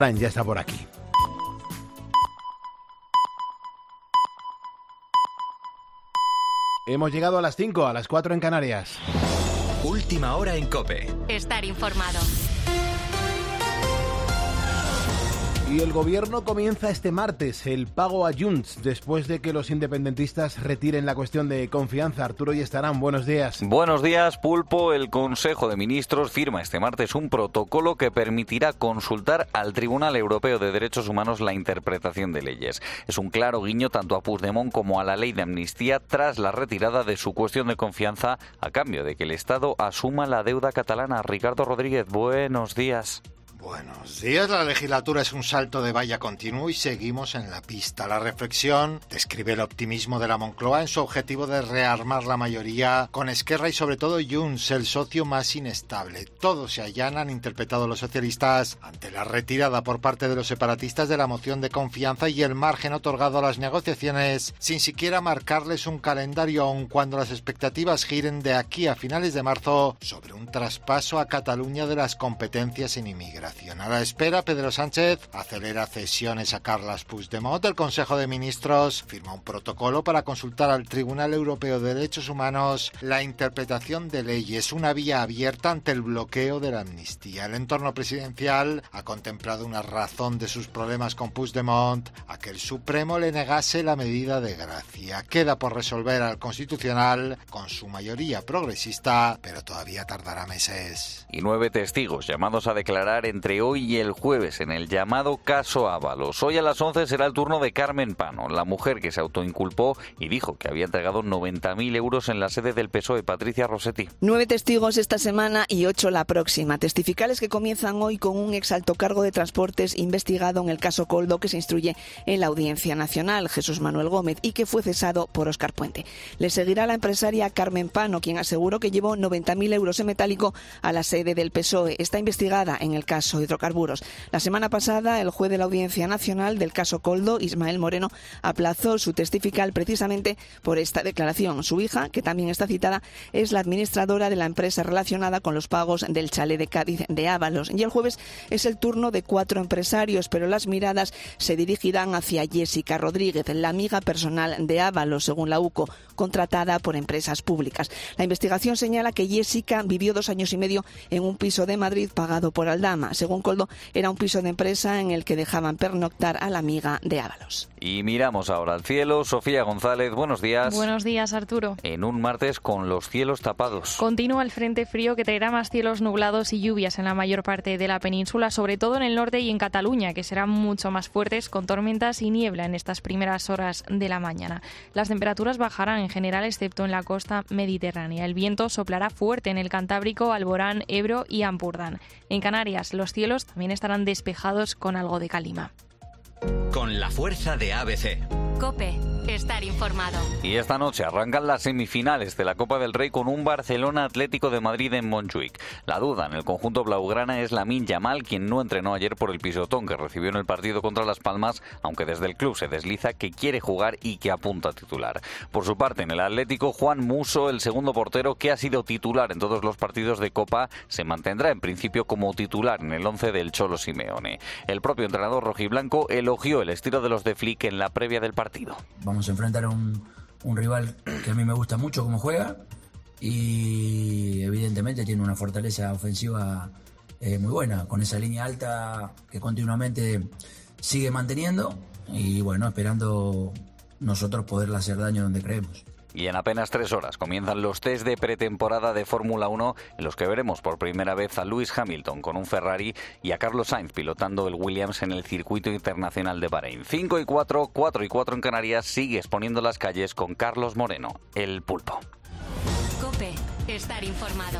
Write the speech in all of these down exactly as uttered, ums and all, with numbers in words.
Ya está por aquí. Hemos llegado a las cinco, a las cuatro en Canarias. Última hora en COPE. Estar informado. Y el gobierno comienza este martes el pago a Junts después de que los independentistas retiren la cuestión de confianza. Arturo Yestarán, buenos días. Buenos días, Pulpo. El Consejo de Ministros firma este martes un protocolo que permitirá consultar al Tribunal Europeo de Derechos Humanos la interpretación de leyes. Es un claro guiño tanto a Puigdemont como a la ley de amnistía tras la retirada de su cuestión de confianza a cambio de que el Estado asuma la deuda catalana. Ricardo Rodríguez, buenos días. Buenos días, la legislatura es un salto de valla continuo y seguimos en la pista. La reflexión describe el optimismo de la Moncloa en su objetivo de rearmar la mayoría con Esquerra y sobre todo Junts, el socio más inestable. Todo se allana, han interpretado los socialistas, ante la retirada por parte de los separatistas de la moción de confianza y el margen otorgado a las negociaciones, sin siquiera marcarles un calendario, aun cuando las expectativas giren de aquí a finales de marzo sobre un traspaso a Cataluña de las competencias en inmigración. A la espera, Pedro Sánchez acelera cesiones a Carles Puigdemont. El Consejo de Ministros firma un protocolo para consultar al Tribunal Europeo de Derechos Humanos la interpretación de leyes, una vía abierta ante el bloqueo de la amnistía. El entorno presidencial ha contemplado una razón de sus problemas con Puigdemont a que el Supremo le negase la medida de gracia. Queda por resolver al Constitucional con su mayoría progresista, pero todavía tardará meses. Y nueve testigos llamados a declarar en entre hoy y el jueves en el llamado caso Ábalos. Hoy a las once será el turno de Carmen Pano, la mujer que se autoinculpó y dijo que había entregado noventa mil euros en la sede del P S O E. Patricia Rossetti. Nueve testigos esta semana y ocho la próxima. Testificales que comienzan hoy con un exalto cargo de transportes investigado en el caso Koldo que se instruye en la Audiencia Nacional, Jesús Manuel Gómez, y que fue cesado por Óscar Puente. Le seguirá la empresaria Carmen Pano, quien aseguró que llevó noventa mil euros en metálico a la sede del P S O E. Está investigada en el caso hidrocarburos. La semana pasada, el juez de la Audiencia Nacional del caso Koldo, Ismael Moreno, aplazó su testifical precisamente por esta declaración. Su hija, que también está citada, es la administradora de la empresa relacionada con los pagos del chalet de Cádiz de Ábalos. Y el jueves es el turno de cuatro empresarios, pero las miradas se dirigirán hacia Jessica Rodríguez, la amiga personal de Ábalos, según la U C O, contratada por empresas públicas. La investigación señala que Jessica vivió dos años y medio en un piso de Madrid pagado por Aldama. Según Koldo, era un piso de empresa en el que dejaban pernoctar a la amiga de Ábalos. Y miramos ahora al cielo. Sofía González, buenos días. Buenos días, Arturo. En un martes con los cielos tapados. Continúa el frente frío que traerá más cielos nublados y lluvias en la mayor parte de la península, sobre todo en el norte y en Cataluña, que serán mucho más fuertes, con tormentas y niebla en estas primeras horas de la mañana. Las temperaturas bajarán en general, excepto en la costa mediterránea. El viento soplará fuerte en el Cantábrico, Alborán, Ebro y Ampurdán. En Canarias, los cielos también estarán despejados con algo de calima. Con la fuerza de A B C. COPE. Estar informado. Y esta noche arrancan las semifinales de la Copa del Rey con un Barcelona Atlético de Madrid en Montjuic. La duda en el conjunto blaugrana es Lamine Yamal, quien no entrenó ayer por el pisotón que recibió en el partido contra Las Palmas, aunque desde el club se desliza que quiere jugar y que apunta a titular. Por su parte, en el Atlético, Juan Musso, el segundo portero que ha sido titular en todos los partidos de Copa, se mantendrá en principio como titular en el once del Cholo Simeone. El propio entrenador rojiblanco elogió el estilo de los de Flick en la previa del partido. Vamos a enfrentar a un, un rival que a mí me gusta mucho cómo juega y evidentemente tiene una fortaleza ofensiva eh, muy buena, con esa línea alta que continuamente sigue manteniendo y bueno, esperando nosotros poderle hacer daño donde creemos. Y en apenas tres horas comienzan los test de pretemporada de Fórmula uno en los que veremos por primera vez a Lewis Hamilton con un Ferrari y a Carlos Sainz pilotando el Williams en el circuito internacional de Bahrein. cinco y cuatro, cuatro y cuatro en Canarias, sigue exponiendo las calles con Carlos Moreno, el Pulpo. COPE. Estar informado.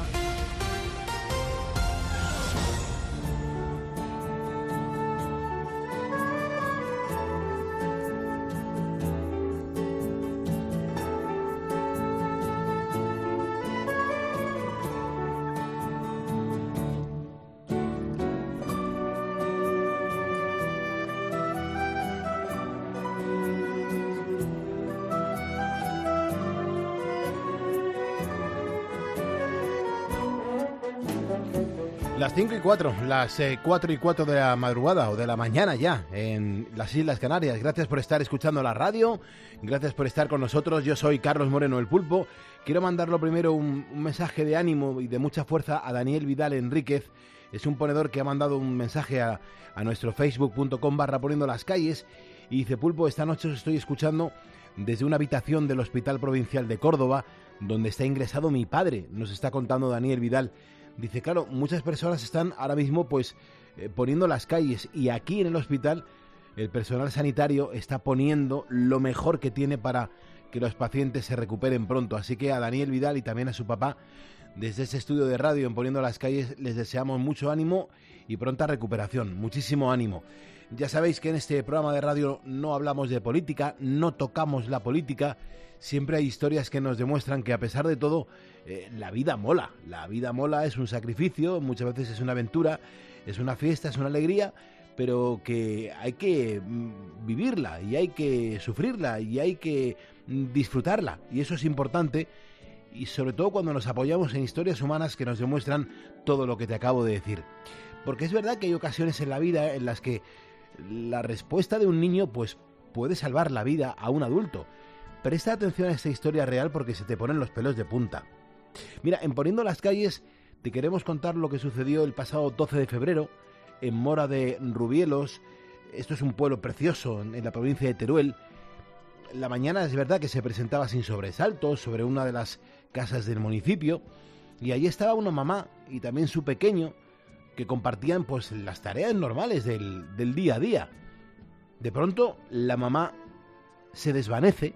Las cinco y cuatro, las eh, cuatro y cuatro de la madrugada o de la mañana ya en las Islas Canarias. Gracias por estar escuchando la radio, gracias por estar con nosotros. Yo soy Carlos Moreno, el Pulpo. Quiero mandarlo primero un, un mensaje de ánimo y de mucha fuerza a Daniel Vidal Enríquez. Es un ponedor que ha mandado un mensaje a, a nuestro facebook punto com barra poniendo las calles y dice: Pulpo, esta noche os estoy escuchando desde una habitación del Hospital Provincial de Córdoba, donde está ingresado mi padre. Nos está contando Daniel Vidal. Dice, claro, muchas personas están ahora mismo pues eh, poniendo las calles, y aquí en el hospital el personal sanitario está poniendo lo mejor que tiene para que los pacientes se recuperen pronto. Así que a Daniel Vidal y también a su papá, desde ese estudio de radio en Poniendo las Calles, les deseamos mucho ánimo y pronta recuperación. Muchísimo ánimo. Ya sabéis que en este programa de radio no hablamos de política, no tocamos la política. Siempre hay historias que nos demuestran que a pesar de todo, eh, la vida mola. La vida mola, es un sacrificio, muchas veces es una aventura, es una fiesta, es una alegría, pero que hay que mm, vivirla y hay que sufrirla y hay que mm, disfrutarla. Y eso es importante, y sobre todo cuando nos apoyamos en historias humanas que nos demuestran todo lo que te acabo de decir. Porque es verdad que hay ocasiones en la vida en las que la respuesta de un niño pues puede salvar la vida a un adulto. Presta atención a esta historia real porque se te ponen los pelos de punta. Mira, en Poniendo las Calles te queremos contar lo que sucedió el pasado doce de febrero en Mora de Rubielos. Esto es un pueblo precioso en la provincia de Teruel. La mañana es verdad que se presentaba sin sobresaltos sobre una de las casas del municipio, y allí estaba una mamá y también su pequeño que compartían pues las tareas normales del, del día a día. De pronto la mamá se desvanece,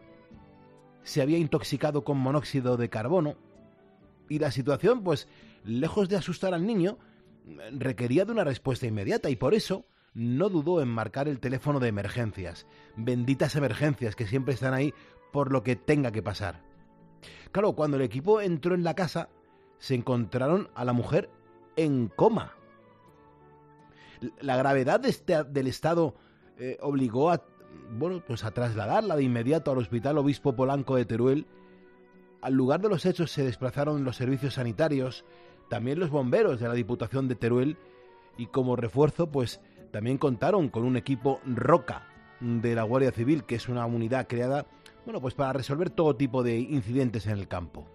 se había intoxicado con monóxido de carbono, y la situación, pues, lejos de asustar al niño, requería de una respuesta inmediata, y por eso no dudó en marcar el teléfono de emergencias. Benditas emergencias que siempre están ahí por lo que tenga que pasar. Claro, cuando el equipo entró en la casa, se encontraron a la mujer en coma. La gravedad de este, del estado eh, obligó a Bueno, pues a trasladarla de inmediato al Hospital Obispo Polanco de Teruel. Al lugar de los hechos se desplazaron los servicios sanitarios, también los bomberos de la Diputación de Teruel, y como refuerzo pues también contaron con un equipo Roca de la Guardia Civil, que es una unidad creada, bueno, pues para resolver todo tipo de incidentes en el campo.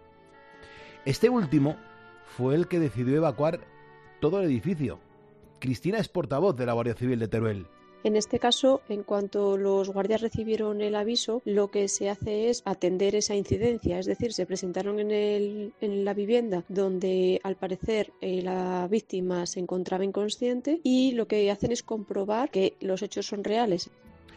Este último fue el que decidió evacuar todo el edificio. Cristina es portavoz de la Guardia Civil de Teruel. En este caso, en cuanto los guardias recibieron el aviso, lo que se hace es atender esa incidencia, es decir, se presentaron en, el, en la vivienda donde al parecer eh, la víctima se encontraba inconsciente, y lo que hacen es comprobar que los hechos son reales.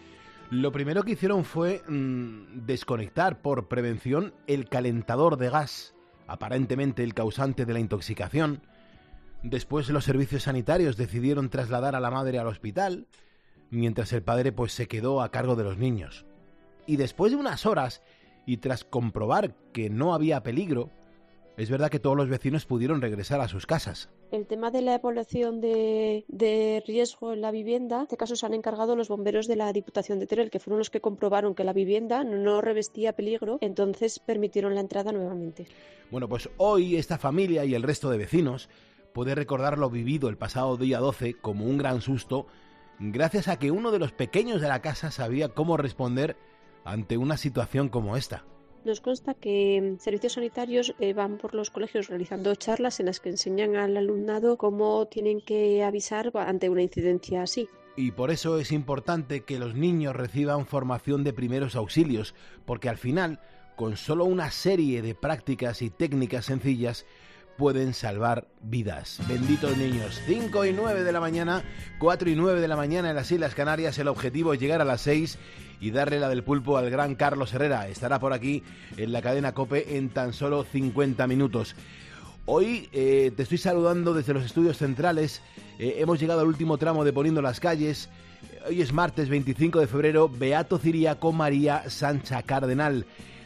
Lo primero que hicieron fue mmm, desconectar por prevención el calentador de gas, aparentemente el causante de la intoxicación. Después los servicios sanitarios decidieron trasladar a la madre al hospital, mientras el padre pues se quedó a cargo de los niños. Y después de unas horas, y tras comprobar que no había peligro, es verdad que todos los vecinos pudieron regresar a sus casas. El tema de la evaluación de, de riesgo en la vivienda, en este caso se han encargado los bomberos de la Diputación de Teruel, que fueron los que comprobaron que la vivienda no revestía peligro, entonces permitieron la entrada nuevamente. Bueno, pues hoy esta familia y el resto de vecinos puede recordar lo vivido el pasado día doce como un gran susto, gracias a que uno de los pequeños de la casa sabía cómo responder ante una situación como esta. Nos consta que servicios sanitarios eh, van por los colegios realizando charlas en las que enseñan al alumnado cómo tienen que avisar ante una incidencia así. Y por eso es importante que los niños reciban formación de primeros auxilios, porque al final, con solo una serie de prácticas y técnicas sencillas, pueden salvar vidas. Benditos niños. cinco y nueve de la mañana, cuatro y nueve de la mañana en las Islas Canarias. El objetivo es llegar a las seis y darle la del pulpo al gran Carlos Herrera. Estará por aquí en la cadena COPE en tan solo cincuenta minutos. Hoy eh, te estoy saludando desde los estudios centrales. Eh, hemos llegado al último tramo de Poniendo las Calles. Hoy es martes veinticinco de febrero. Beato Ciriaco María Sancha Cardenal.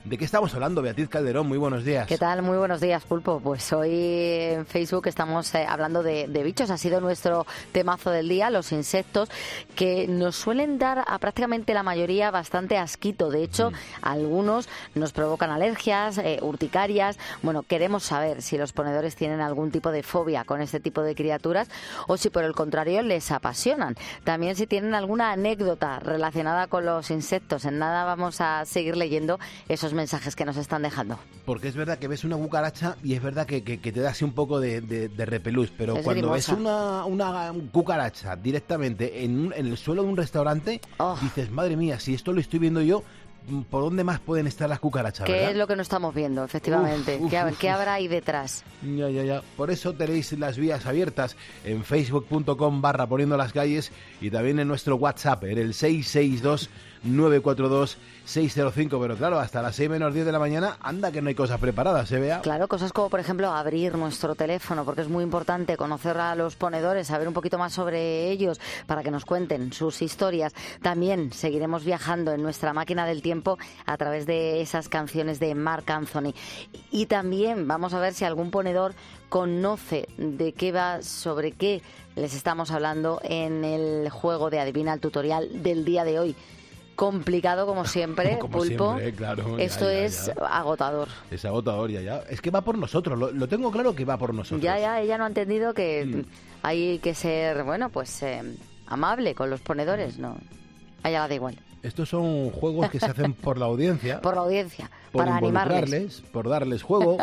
¿De qué estamos hablando, Beatriz Calderón? Muy buenos días. ¿Qué tal? Muy buenos días, Pulpo. Pues hoy en Facebook estamos eh, hablando de, de bichos. Ha sido nuestro temazo del día, los insectos, que nos suelen dar a prácticamente la mayoría bastante asquito. De hecho, mm. algunos nos provocan alergias, eh, urticarias. Bueno, queremos saber si los ponedores tienen algún tipo de fobia con este tipo de criaturas o si por el contrario les apasionan. También si tienen alguna anécdota relacionada con los insectos. En nada vamos a seguir leyendo esos mensajes que nos están dejando. Porque es verdad que ves una cucaracha y es verdad que, que, que te da así un poco de, de, de repelús, pero es cuando grimosa. ves una, una cucaracha directamente en, un, en el suelo de un restaurante, oh. dices, madre mía, si esto lo estoy viendo yo, ¿por dónde más pueden estar las cucarachas? ¿Qué ¿verdad? es lo que no estamos viendo, efectivamente? Uf, uf, ¿Qué, uf, ¿Qué habrá ahí detrás? Ya, ya, ya. Por eso tenéis las vías abiertas en facebook punto com barra poniendo las calles y también en nuestro WhatsApp, en el seis seis dos nueve cuatro dos seis cero cinco. Pero claro, hasta las seis menos diez de la mañana, anda que no hay cosas preparadas, ¿eh, Bea? Claro, cosas como, por ejemplo, abrir nuestro teléfono, porque es muy importante conocer a los ponedores, saber un poquito más sobre ellos, para que nos cuenten sus historias. También seguiremos viajando en nuestra máquina del tiempo a través de esas canciones de Marc Anthony. Y también vamos a ver si algún ponedor conoce de qué va, sobre qué les estamos hablando en el juego de Adivina el tutorial del día de hoy. Complicado como siempre, como Pulpo. Siempre, claro, Esto ya, ya, es ya. agotador. Es agotador, ya, ya. Es que va por nosotros, lo, lo tengo claro que va por nosotros. Ya, ya, ella no ha entendido que mm. hay que ser, bueno, pues eh, amable con los ponedores, ¿no? A ella le da igual. Estos son juegos que se hacen por la audiencia. Por la audiencia, por para animarles. Por darles juego.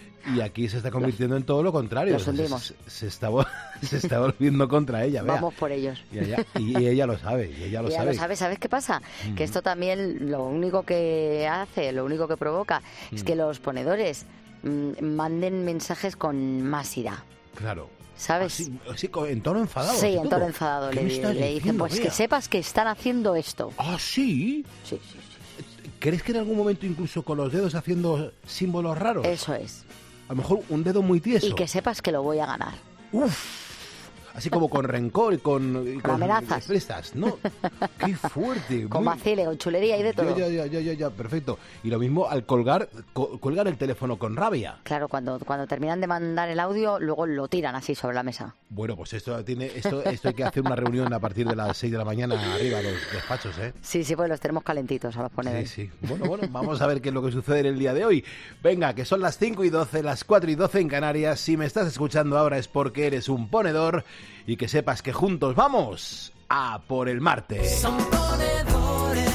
Y aquí se está convirtiendo en todo lo contrario. Los hundimos. Se, se, está, se está volviendo contra ella. Vea. Vamos por ellos. Y ella, y ella lo sabe. Y ella lo y ella sabe. Lo sabe. ¿Sabes qué pasa? Mm. Que esto también lo único que hace, lo único que provoca, mm. es que los ponedores mm, manden mensajes con más ira. Claro. ¿Sabes? Así, así, en tono enfadado. Sí, en tono enfadado. Le, le dicen, pues Bea? Que sepas que están haciendo esto. ¿Ah, sí? Sí, sí, sí. ¿Crees que en algún momento incluso con los dedos haciendo símbolos raros? Eso es. A lo mejor un dedo muy tieso. Y que sepas que lo voy a ganar. Uf. Así como con rencor y con... Y con, con amenazas. Prestas, ¿no? ¡Qué fuerte! Con vacile, con chulería y de todo. Ya, ya, ya, ya, ya, perfecto. Y lo mismo al colgar, co colgar el teléfono con rabia. Claro, cuando, cuando terminan de mandar el audio, luego lo tiran así sobre la mesa. Bueno, pues esto tiene esto, esto hay que hacer una reunión a partir de las seis de la mañana arriba a los despachos, ¿eh? Sí, sí, pues los tenemos calentitos a los ponedores. Sí, sí. Bueno, bueno, vamos a ver qué es lo que sucede en el día de hoy. Venga, que son las cinco y doce, las cuatro y doce en Canarias. Si me estás escuchando ahora es porque eres un ponedor y que sepas que juntos vamos a por el martes. Son ponedores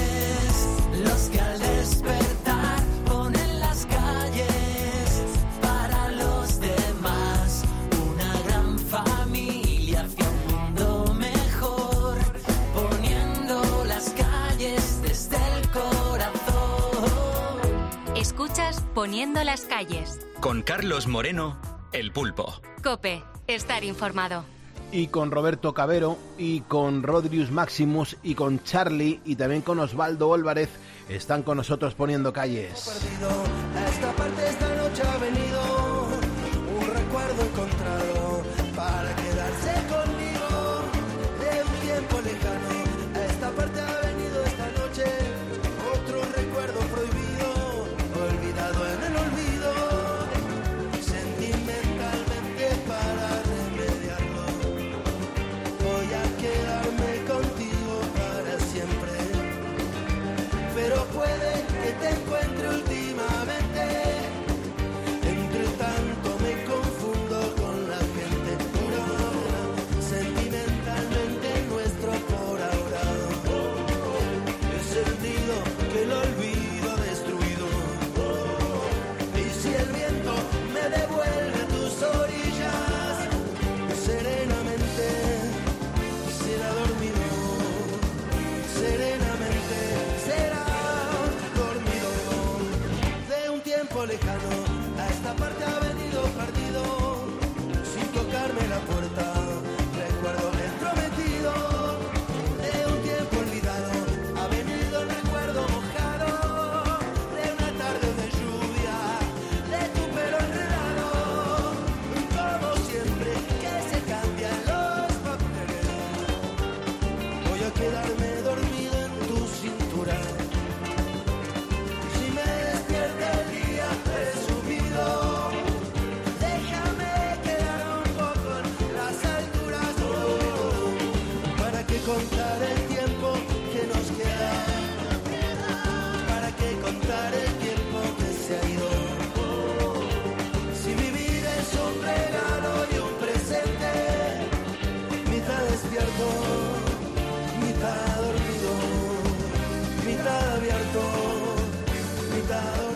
los que al despertar ponen las calles para los demás. Una gran familia hacia un mundo mejor, poniendo las calles desde el corazón. Escuchas Poniendo las calles. Con Carlos Moreno, El Pulpo. COPE, estar informado. Y con Roberto Cabero, y con Rodrius Maximus, y con Charlie, y también con Osvaldo Álvarez, están con nosotros poniendo calles. A esta parte esta noche ha venido un recuerdo encontrado para quedarse conmigo de un tiempo lejano. A esta parte ha venido esta noche otro recuerdo prohibido, olvidado en el olvido, sentimentalmente para remediarlo. Voy a quedarme contigo para siempre, pero puede que te encuentre últimamente. Entre tanto me confundo con la gente, no, sentimentalmente nuestro por ahora. He sentido que el olvido ha destruido, y si el viento me devuelve a tus orillas, serenamente será dormido, serenamente será dormido. De un tiempo lejano a esta parte ha venido partido, sin tocarme la puerta, recuerdo entrometido. De un tiempo olvidado ha venido el recuerdo mojado, de una tarde de lluvia, de tu pelo enredado. Como siempre que se cambian los papeles, voy a quedarme dormido en tu cintura. Si me despierto del tiempo que nos queda. ¿Para qué contar el tiempo que se ha ido? Si vivir es un regalo y un presente, mitad despierto, mitad dormido, mitad abierto, mitad dormido.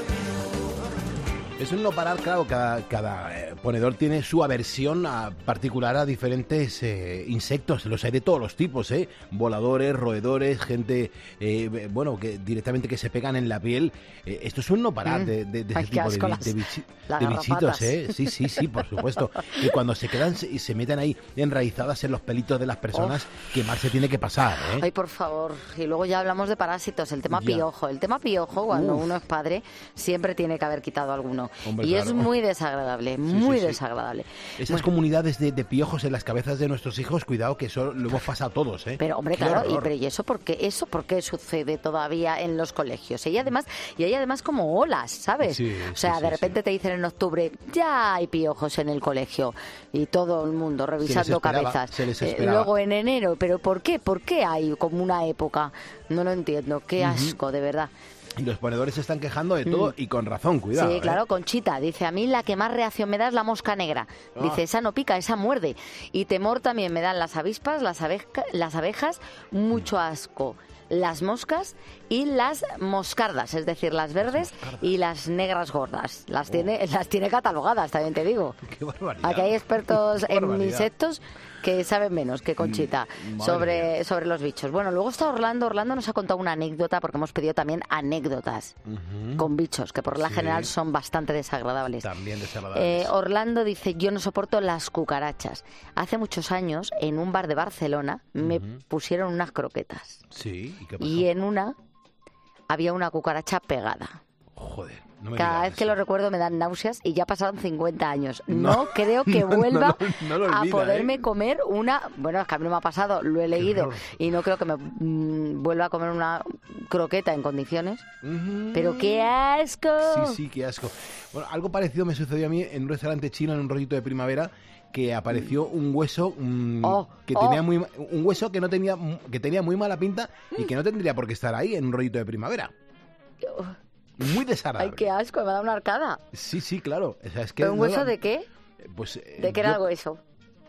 Es un no parar, claro, cada, cada eh, ponedor tiene su aversión a particular a diferentes eh, insectos, los hay de todos los tipos, ¿eh? Voladores, roedores, gente, eh, bueno, que directamente que se pegan en la piel. Eh, esto es un no parar de, de, de Ay, ese qué tipo de, asco de, las- de bichi- las de bichitos, garrapatas. ¿eh? Sí, sí, sí, por supuesto. Y cuando se quedan se- y se meten ahí enraizadas en los pelitos de las personas, que más se tiene que pasar, ¿eh? Ay, por favor. Y luego ya hablamos de parásitos, el tema Ya. piojo. El tema piojo, cuando Uf. uno es padre, siempre tiene que haber quitado alguno. Hombre, y es claro. muy desagradable, Sí, muy sí, sí. desagradable. Esas Bueno, comunidades de, de piojos en las cabezas de nuestros hijos, cuidado que eso lo hemos pasado todos, ¿eh? Pero, hombre, Qué claro, y, horror. pero ¿y eso por qué? ¿Eso por qué sucede todavía en los colegios? Y además, y hay además como olas, ¿sabes? Sí, o sí, sea, sí, de repente te dicen en octubre, ya hay piojos en el colegio. Y todo el mundo revisando esperaba, cabezas. se les Eh, esperaba. luego en enero, ¿pero por qué? ¿Por qué hay como una época? No lo entiendo. Qué asco, de verdad. Y los ponedores se están quejando de todo y con razón, cuidado. Sí, ¿eh? claro, Conchita dice, a mí la que más reacción me da es la mosca negra. Ah. Dice, esa no pica, esa muerde. Y temor también me dan las avispas, las, abeja- las abejas, mucho asco. Las moscas y las moscardas, es decir, las verdes y las negras gordas. Las tiene, las tiene catalogadas, también te digo. Qué barbaridad. Aquí hay expertos Qué en barbaridad. insectos que saben menos que Conchita Mm, madre sobre, sobre los bichos. Bueno, luego está Orlando. Orlando nos ha contado una anécdota, porque hemos pedido también anécdotas Ujú. con bichos, que por la Sí. general son bastante desagradables. También desagradables. Eh, Orlando dice, yo no soporto las cucarachas. Hace muchos años, en un bar de Barcelona, me Ujú. pusieron unas croquetas. Sí, ¿y qué pasó? Y en una había una cucaracha pegada. Joder, no me Cada digas vez que eso. lo recuerdo me dan náuseas y ya pasaron cincuenta años. No, No. creo que No, no, vuelva no, no lo a olvida, poderme ¿eh? comer una... Bueno, es que a mí no me ha pasado, lo he leído horror. y no creo que me mm, vuelva a comer una croqueta en condiciones. Ujú. Pero qué asco. Sí, sí, qué asco. Bueno, algo parecido me sucedió a mí en un restaurante chino en un rollito de primavera, que apareció un hueso mm, Oh, que oh. tenía muy ma- un hueso que no tenía que tenía muy mala pinta y que no tendría por qué estar ahí en un rollito de primavera. Muy desagradable. Ay, qué asco, me ha dado una arcada. Sí, sí, claro. O sea, es que ¿Pero un no hueso la- de qué? Pues eh, ¿De qué yo- era el hueso?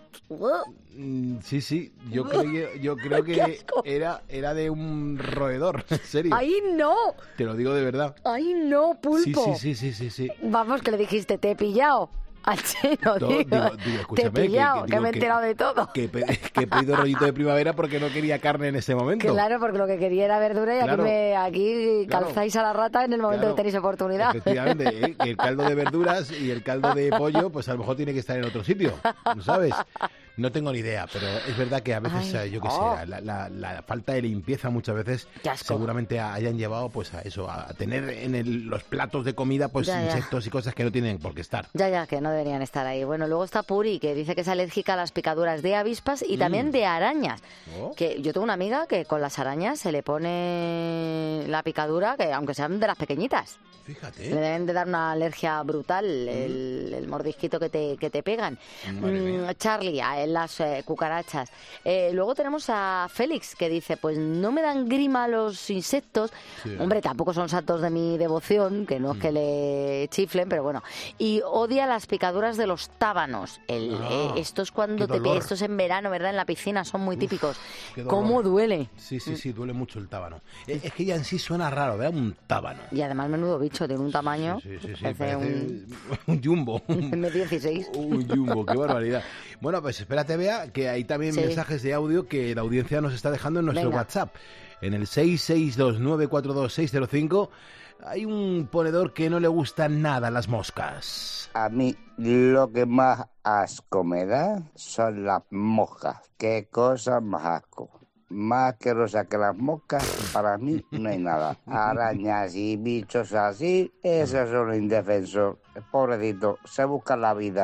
Mm, Sí, sí, yo creo, que- yo creo ¡Qué que asco! era, era de un roedor, en serio. ¡Ay, no! Te lo digo de verdad. ¡Ay, no, Sí, pulpo! sí, sí, sí, sí, sí. Vamos, que le dijiste, te he pillado. Al chino, No, digo. digo- digo, te he escúchame, que- pillado, que que, digo me he que- enterado de todo. Que, pe- que he pedido rollito de primavera porque no quería carne en ese momento. Claro, porque lo que quería era verdura y Claro. aquí, me, aquí Claro. calzáis a la rata en el momento Claro. que tenéis oportunidad. Efectivamente, ¿eh? Que el caldo de verduras y el caldo de pollo, pues a lo mejor tiene que estar en otro sitio, ¿no sabes? No tengo ni idea, pero es verdad que a veces, Ay, eh, yo qué oh. sé, la, la- la falta de limpieza muchas veces Qué asco. seguramente hayan llevado pues a eso, a tener en el- los platos de comida pues Ya, ya. insectos y cosas que no tienen por qué estar. Ya, ya, que no deberían estar ahí. Bueno, luego está Puri, que dice que es alérgica a las picaduras de avispas y también de arañas. Mm. Oh. Que yo tengo una amiga que con las arañas se le pone la picadura, que aunque sean de las pequeñitas. Le Fíjate. deben de dar una alergia brutal, el, el mordisquito que te, que te pegan. Madre mía. Mm, Charlie, a él las eh, cucarachas. Eh, luego tenemos a Félix, que dice, pues no me dan grima los insectos. Sí. Hombre, tampoco son santos de mi devoción, que no es Mm. que le chiflen, pero bueno. Y odia las picaduras de los tábanos. El, Ah, eh, esto es cuando qué te dolor. esto es en verano, ¿verdad? En la piscina, son muy típicos. qué dolor. ¿Cómo duele? Sí, sí, sí, duele mucho el tábano. Eh, Es que ya en sí suena raro, ¿verdad? Un tábano. Y además menudo bicho, tiene un tamaño. Sí, sí, sí, parece parece un un jumbo. un- M dieciséis. Un jumbo, qué barbaridad. Bueno, pues espérate, Bea, que hay también Sí. mensajes de audio que la audiencia nos está dejando en nuestro Venga. WhatsApp. En el seis seis dos nueve cuatro dos seis cero cinco hay un ponedor que no le gustan nada las moscas. A mí lo que más asco me da son las moscas. Qué cosa más asco. Más asquerosa que las moscas, para mí no hay nada. Arañas y bichos así, esos son indefensos. Pobrecito, se buscan la vida.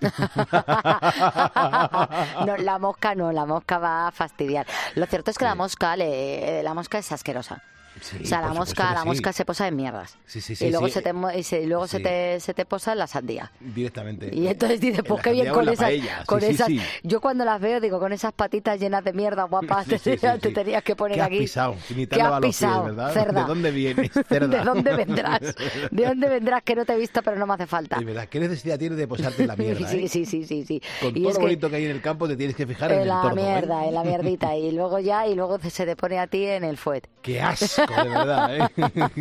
No, la mosca no, la mosca va a fastidiar. Lo cierto es que sí. la mosca le, la mosca es asquerosa. Sí, o sea, la mosca, la sí. mosca se posa en mierdas. Sí, sí, sí, y luego, sí. se, te, y se, y luego sí. se, te, se te posa en la sandía. Directamente. Y entonces dices, pues qué bien con esas... Con sí, esas sí, sí. Yo cuando las veo digo, con esas patitas llenas de mierda, guapas, sí, sí, te, sí, te sí. tenías que poner ¿Qué has aquí. pisado? ¿Qué has pisado? Pies, ¿verdad? Cerda. ¿De dónde vienes, cerda? ¿De dónde vendrás? ¿De dónde vendrás que no te he visto pero no me hace falta? De verdad, ¿qué necesidad tienes de posarte en la mierda? sí, eh? sí, sí, sí, sí. Con y todo es lo que bonito que hay en el campo te tienes que fijar en, en el la tordo. mierda, ¿eh? en la mierdita. Y luego ya, y luego se te pone a ti en el fuet. ¡Qué asco, de verdad! ¿eh?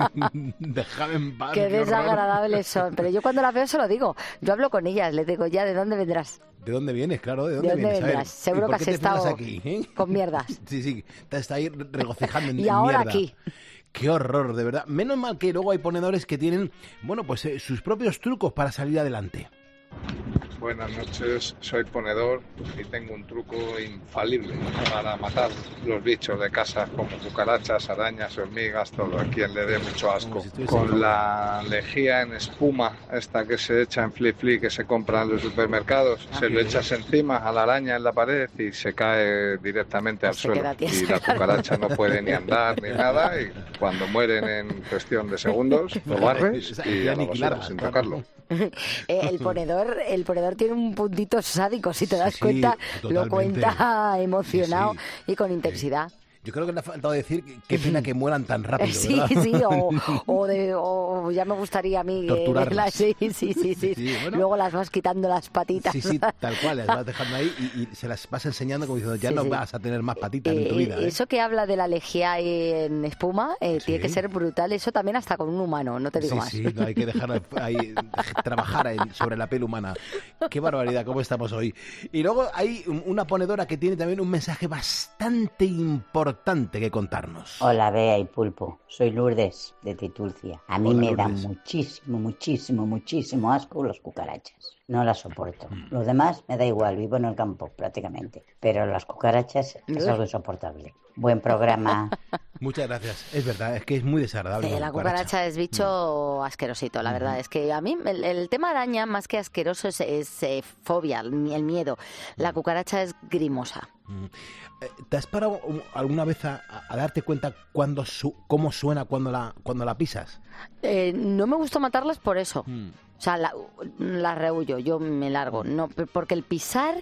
Déjame en paz. Qué, qué desagradables son. Pero yo cuando las veo se lo digo. Yo hablo con ellas, les digo, ya, ¿de dónde vendrás? ¿De dónde vienes? Claro, ¿de dónde, ¿De dónde vienes? vendrás? A ver, Seguro que has estado aquí, eh? con mierdas. Sí, sí, te estás ahí regocijando en, y en ahora mierda. aquí. Qué horror, de verdad. Menos mal que luego hay ponedores que tienen, bueno, pues eh, sus propios trucos para salir adelante. Buenas noches, soy ponedor y tengo un truco infalible para matar los bichos de casa como cucarachas, arañas, hormigas, todo, a quien le dé mucho asco. Si Con la lejía en espuma, esta que se echa en Flip Flip, que se compra en los supermercados, ah, se lo echas encima a la araña en la pared y se cae directamente al suelo. Y la cucaracha no puede ni andar ni nada, y cuando mueren en cuestión de segundos, lo barres y a la basura sin tocarlo. El ponedor, el ponedor tiene un puntito sádico, si te das sí, cuenta, totalmente. Lo cuenta emocionado sí, sí. y con intensidad. Sí. Yo creo que le ha faltado decir qué pena que mueran tan rápido, sí, ¿verdad? Sí, o, o, de, o ya me gustaría a mí torturarlas. Sí, sí, sí, sí, sí. sí bueno. Luego las vas quitando las patitas. Sí, sí, tal cual, las vas dejando ahí y, y se las vas enseñando como diciendo, ya sí, no sí. vas a tener más patitas eh, en tu vida. ¿eh? Eso que habla de la lejía en espuma eh, sí. tiene que ser brutal, eso también hasta con un humano, no te digo sí, más. Sí, no, hay que dejar ahí, trabajar en, sobre la piel humana. Qué barbaridad, cómo estamos hoy. Y luego hay una ponedora que tiene también un mensaje bastante importante que contar. Hola, Bea y Pulpo. Soy Lourdes, de Titulcia. A mí Hola, me Lourdes. dan muchísimo, muchísimo, muchísimo asco las cucarachas. No las soporto. Lo demás me da igual, vivo en el campo prácticamente. Pero las cucarachas es algo insoportable. Buen programa. Muchas gracias. Es verdad, es que es muy desagradable. Eh, la cucaracha. cucaracha es bicho mm. asquerosito, la mm. verdad. Es que a mí el, el tema araña, más que asqueroso, es, es eh, fobia, el, el miedo. La cucaracha es grimosa. Mm. ¿Te has parado alguna vez a, a darte cuenta cuando su, cómo suena cuando la, cuando la pisas? Eh, no me gusta matarlas por eso. Mm. O sea, la, la rehuyo, yo me largo. No, porque el pisar...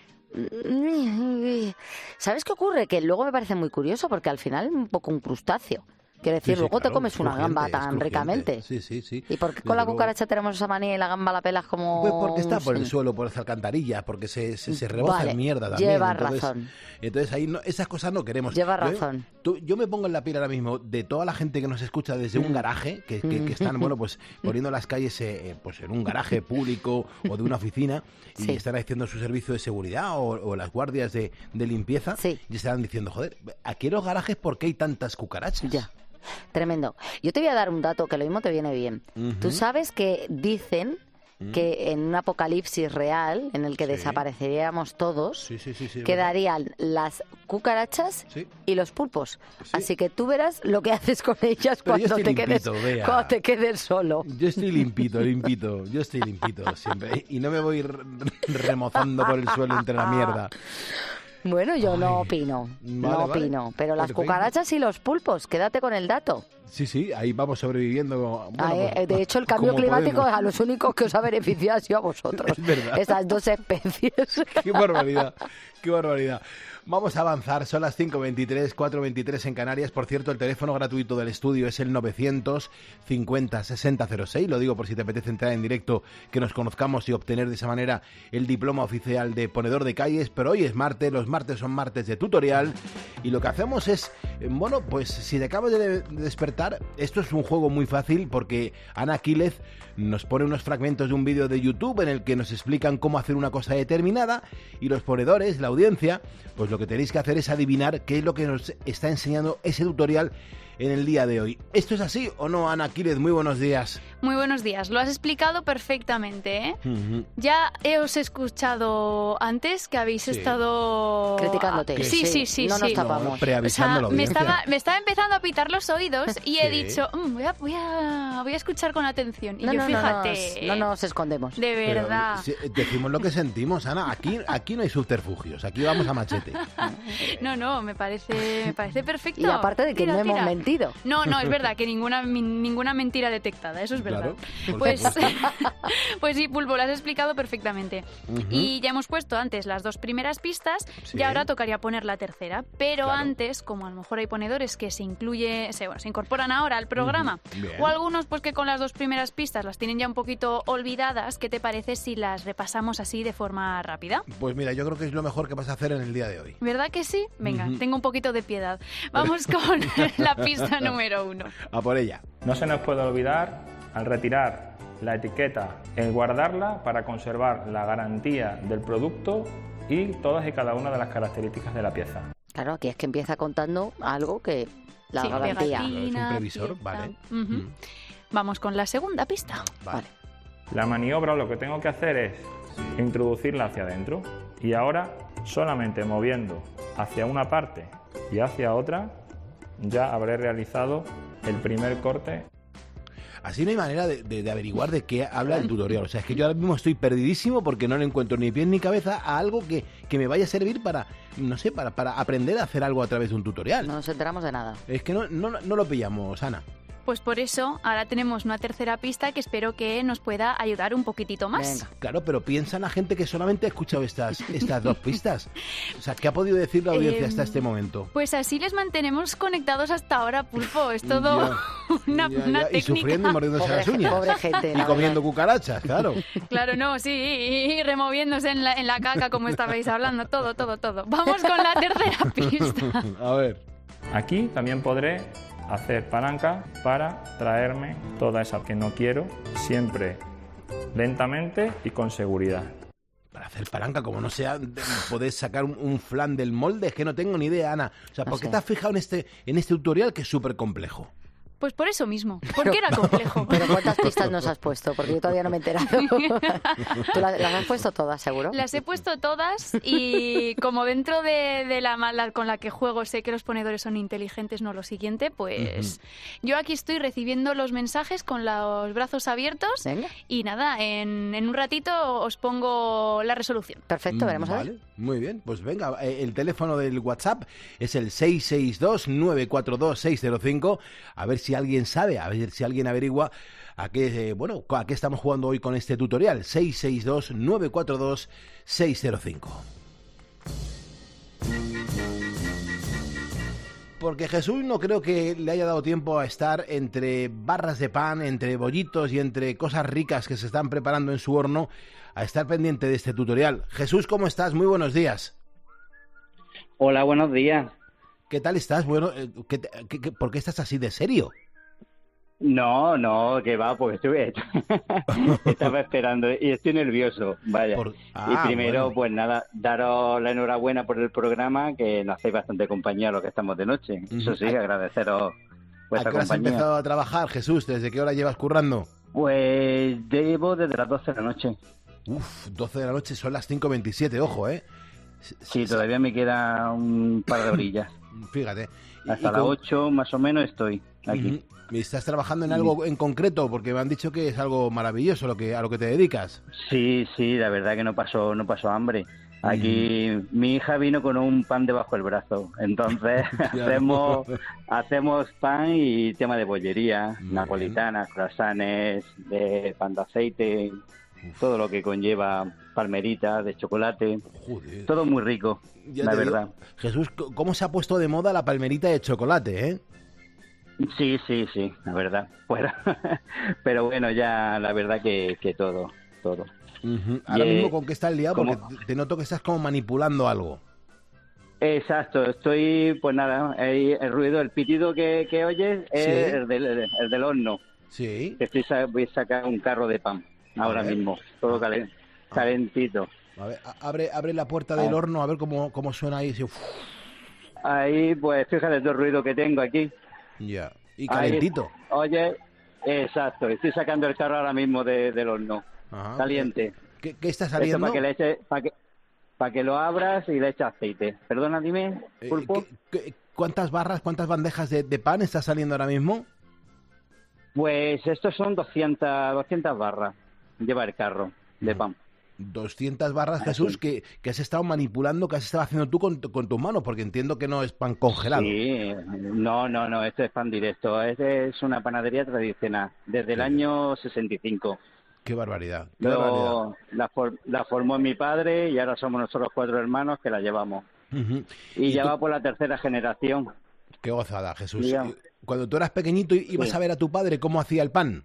¿Sabes qué ocurre? Que luego me parece muy curioso porque al final es un poco un crustáceo. Quiero decir, sí, sí, luego claro, te comes una gamba tan ricamente. Sí, sí, sí. ¿Y por qué con la cucaracha luego tenemos esa manía y la gamba la pelas como...? Pues porque está por sí. el suelo, por las alcantarillas, porque se, se, se reboza vale, en mierda también. Lleva entonces, razón. Entonces ahí no, esas cosas no queremos. Lleva yo, razón. Tú, yo me pongo en la piel ahora mismo de toda la gente que nos escucha desde un garaje, que, que, que están, bueno, pues poniendo las calles eh, pues en un garaje público o de una oficina y sí. están haciendo su servicio de seguridad o, o las guardias de, de limpieza sí. y están diciendo, joder, aquí en los garajes, ¿por qué hay tantas cucarachas? Ya. Tremendo. Yo te voy a dar un dato que lo mismo te viene bien. Uh-huh. Tú sabes que dicen uh-huh. que en un apocalipsis real, en el que sí. desapareceríamos todos, sí, sí, sí, sí, quedarían verdad. las cucarachas sí. y los pulpos. Sí. Así que tú verás lo que haces con ellas cuando te, limpito, quedes, cuando te quedes solo. Yo estoy limpito, limpito. Yo estoy limpito siempre. Y no me voy remozando por el suelo entre la mierda. Bueno, yo Ay, no opino, vale, no opino, vale. pero las Perfecto. cucarachas y los pulpos, quédate con el dato. Sí, sí, ahí vamos sobreviviendo. Bueno, Ahí, pues, de hecho, el cambio climático podemos. a los únicos que os ha beneficiado ha sido a vosotros, es verdad. esas dos especies. Qué barbaridad, qué barbaridad. Vamos a avanzar, son las cinco veintitrés, cuatro veintitrés en Canarias. Por cierto, el teléfono gratuito del estudio es el novecientos cincuenta sesenta cero seis. Lo digo por si te apetece entrar en directo, que nos conozcamos y obtener de esa manera el diploma oficial de ponedor de calles. Pero hoy es martes, los martes son martes de tutorial. Y lo que hacemos es, bueno, pues si te acabas de despertar, esto es un juego muy fácil porque Ana Quílez nos pone unos fragmentos de un vídeo de YouTube en el que nos explican cómo hacer una cosa determinada y los ponedores, la audiencia, pues lo que tenéis que hacer es adivinar qué es lo que nos está enseñando ese tutorial en el día de hoy. ¿Esto es así o no, Ana Quírez? Muy buenos días. Muy buenos días, lo has explicado perfectamente, ¿eh? Uh-huh. Ya os he escuchado antes que habéis Sí. estado... Criticándote. Sí, sí, sí, sí. No nos sí. tapamos. No, preavisando O sea, la me audiencia. estaba, me estaba empezando a pitar los oídos y he Sí. dicho, "Mm, voy, a, voy, a, voy a escuchar con atención. Y No, yo, no, no fíjate, nos, no nos escondemos. de Pero, verdad. si- decimos lo que sentimos, Ana. Aquí, aquí no hay subterfugios, aquí vamos a machete. No, no, me parece, me parece perfecto. Y aparte de que Tira, no hemos tira. mentido. No, no, es verdad que ninguna, mi- ninguna mentira detectada, eso es verdad. Claro, por pues, supuesto. pues sí, Pulpo, lo has explicado perfectamente. Ujú. Y ya hemos puesto antes las dos primeras pistas Sí. y ahora tocaría poner la tercera. Pero Claro. antes, como a lo mejor hay ponedores que se incluye, se, bueno, se incorporan ahora al programa, Ujú. Bien. o algunos pues que con las dos primeras pistas las tienen ya un poquito olvidadas, ¿qué te parece si las repasamos así de forma rápida? Pues mira, yo creo que es lo mejor que vas a hacer en el día de hoy. ¿Verdad que sí? Venga, Ujú. tengo un poquito de piedad. Vamos con la pista número uno. A por ella. No se nos puede olvidar, al retirar la etiqueta, el guardarla para conservar la garantía del producto y todas y cada una de las características de la pieza. Claro, aquí es que empieza contando algo que la Sí, garantía. pegatina, Es un previsor, pieza. vale. Ujú. Mm. Vamos con la segunda pista. Vale. La maniobra lo que tengo que hacer es introducirla hacia adentro y ahora solamente moviendo hacia una parte y hacia otra ya habré realizado el primer corte. Así no hay manera de, de- de averiguar de qué habla el tutorial. O sea, es que yo ahora mismo estoy perdidísimo porque no le encuentro ni pies ni cabeza a algo que, que me vaya a servir para, no sé, para, para aprender a hacer algo a través de un tutorial. No nos enteramos de nada. Es que no, no, no lo pillamos, Ana. Pues por eso ahora tenemos una tercera pista que espero que nos pueda ayudar un poquitito más. Venga. Claro, pero piensa en la gente que solamente ha escuchado estas, estas dos pistas. O sea, ¿qué ha podido decir la audiencia Em, hasta este momento? Pues así les mantenemos conectados hasta ahora, Pulpo. Es todo Ya, una, ya, una ya, técnica. y sufriendo y mordiéndose Pobre las ge- uñas. pobre gente, Y la comiendo verdad. cucarachas, claro. Claro, no, sí, y removiéndose en la, en la caca como estabais hablando. Todo, todo, todo. Vamos con la tercera pista. A ver. Aquí también podré hacer palanca para traerme toda esa que no quiero, siempre lentamente y con seguridad. Para hacer palanca, como no sea, podés sacar un, un flan del molde, es que no tengo ni idea, Ana. O sea, No ¿por qué sé. te has fijado en este, en este tutorial que es súper complejo? Pues por eso mismo, porque era complejo. Pero ¿cuántas pistas nos has puesto? Porque yo todavía no me he enterado. ¿Tú la- las has puesto todas, seguro? Las he puesto todas y como dentro de, de la mala con la que juego sé que los ponedores son inteligentes, no lo siguiente, pues yo aquí estoy recibiendo los mensajes con los brazos abiertos Venga. y nada, en, en un ratito os pongo la resolución. Perfecto, veremos a Vale, ver. muy bien. Pues venga, eh, el teléfono del WhatsApp es el seis seis dos, nueve cuatro dos, seis cero cinco. A ver si alguien sabe, a ver si alguien averigua a qué, eh, bueno, a qué estamos jugando hoy con este tutorial. seis seis dos, nueve cuatro dos, seis cero cinco. Porque Jesús no creo que le haya dado tiempo a estar entre barras de pan, entre bollitos y entre cosas ricas que se están preparando en su horno, a estar pendiente de este tutorial. Jesús, ¿cómo estás? Muy buenos días. Hola, buenos días. ¿Qué tal estás? Bueno, eh, ¿qué te- qué- qué- ¿por qué estás así de serio? No, no, que va, porque estuve, estaba esperando y estoy nervioso, vaya. Por- Ah, y primero, bueno. pues nada, daros la enhorabuena por el programa, que nos hacéis bastante compañía a los que estamos de noche. Eso sí, Ujú. agradeceros ¿A vuestra qué hora has compañía. empezado a trabajar, Jesús? ¿Desde qué hora llevas currando? Pues llevo desde las doce de la noche. Uf, doce de la noche, son las cinco veintisiete, ojo, ¿eh? Sí, todavía me queda un par de orillas. Fíjate. Y- Hasta y las con- ocho más o menos estoy aquí. Ujú. ¿Y estás trabajando en algo en concreto? Porque me han dicho que es algo maravilloso lo que, a lo que te dedicas. Sí, sí, la verdad que no pasó, no pasó hambre. Aquí mi hija vino con un pan debajo del brazo, entonces hacemos hacemos pan y tema de bollería, napolitanas, croissants, de pan de aceite, todo lo que conlleva palmeritas de chocolate, Joder. todo muy rico, Ya la te digo, verdad. Jesús, c- ¿cómo se ha puesto de moda la palmerita de chocolate, eh? Sí, sí, sí, la verdad. Bueno, pero bueno, ya la verdad que, que todo, todo. Ujú. Ahora Y, eh, mismo, ¿con qué estás liado? Porque ¿cómo? te- te noto que estás como manipulando algo. Exacto, estoy, pues nada, ahí el ruido, el pitido que, que oyes es Sí. el, del, el del horno. Sí. Estoy, sa- voy a sacar un carro de pan ahora ver. mismo, todo calen- calentito. A ver, a- abre, abre la puerta del Ah. horno a ver cómo, cómo suena ahí. Sí, uf. Ahí, pues fíjate todo el ruido que tengo aquí. Ya, y calentito. Ahí, oye, exacto, estoy sacando el carro ahora mismo de, del horno, Ajá. caliente. ¿Qué, qué está saliendo? Para que le eche, para que, para que lo abras y le eches aceite. Perdona, dime, Pulpo. Eh, ¿qué, qué, ¿Cuántas barras, cuántas bandejas de, de pan está saliendo ahora mismo? Pues estos son doscientas, doscientas barras, lleva el carro de pan. doscientas barras, Jesús, que, que has estado manipulando, que has estado haciendo tú con, con tus manos, porque entiendo que no es pan congelado. Sí, no, no, no, esto es pan directo. Este es una panadería tradicional, desde el año sesenta y cinco. Qué barbaridad. Qué Lo, barbaridad. La, for, la formó mi padre y ahora somos nosotros cuatro hermanos que la llevamos. Uh-huh. Y, y ya tú... va por la tercera generación. Qué gozada, Jesús. Digamos. Cuando tú eras pequeñito, ¿ibas sí. a ver a tu padre cómo hacía el pan?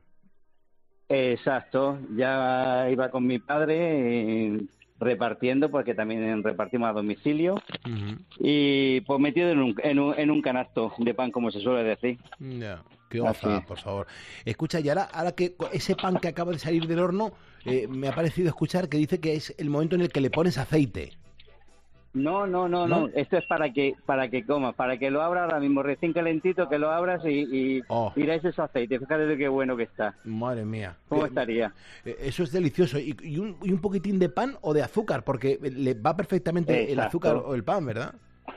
Exacto, ya iba con mi padre eh, repartiendo, porque también repartimos a domicilio, uh-huh. y pues metido en un, en, un, en un canasto de pan, como se suele decir. Ya, yeah. Qué gozada, por favor. Escucha, y ahora, ahora que ese pan que acaba de salir del horno, eh, me ha parecido escuchar que dice que es el momento en el que le pones aceite. No, no, no, no, no. Esto es para que para que comas, para que lo abras ahora mismo, recién calentito, que lo abras y, y, oh. y le eches aceite. Fíjate de qué bueno que está. Madre mía. ¿Cómo eh, estaría? Eso es delicioso. ¿Y, y, un, ¿Y un poquitín de pan o de azúcar? Porque le va perfectamente Exacto. el azúcar o el pan, ¿verdad?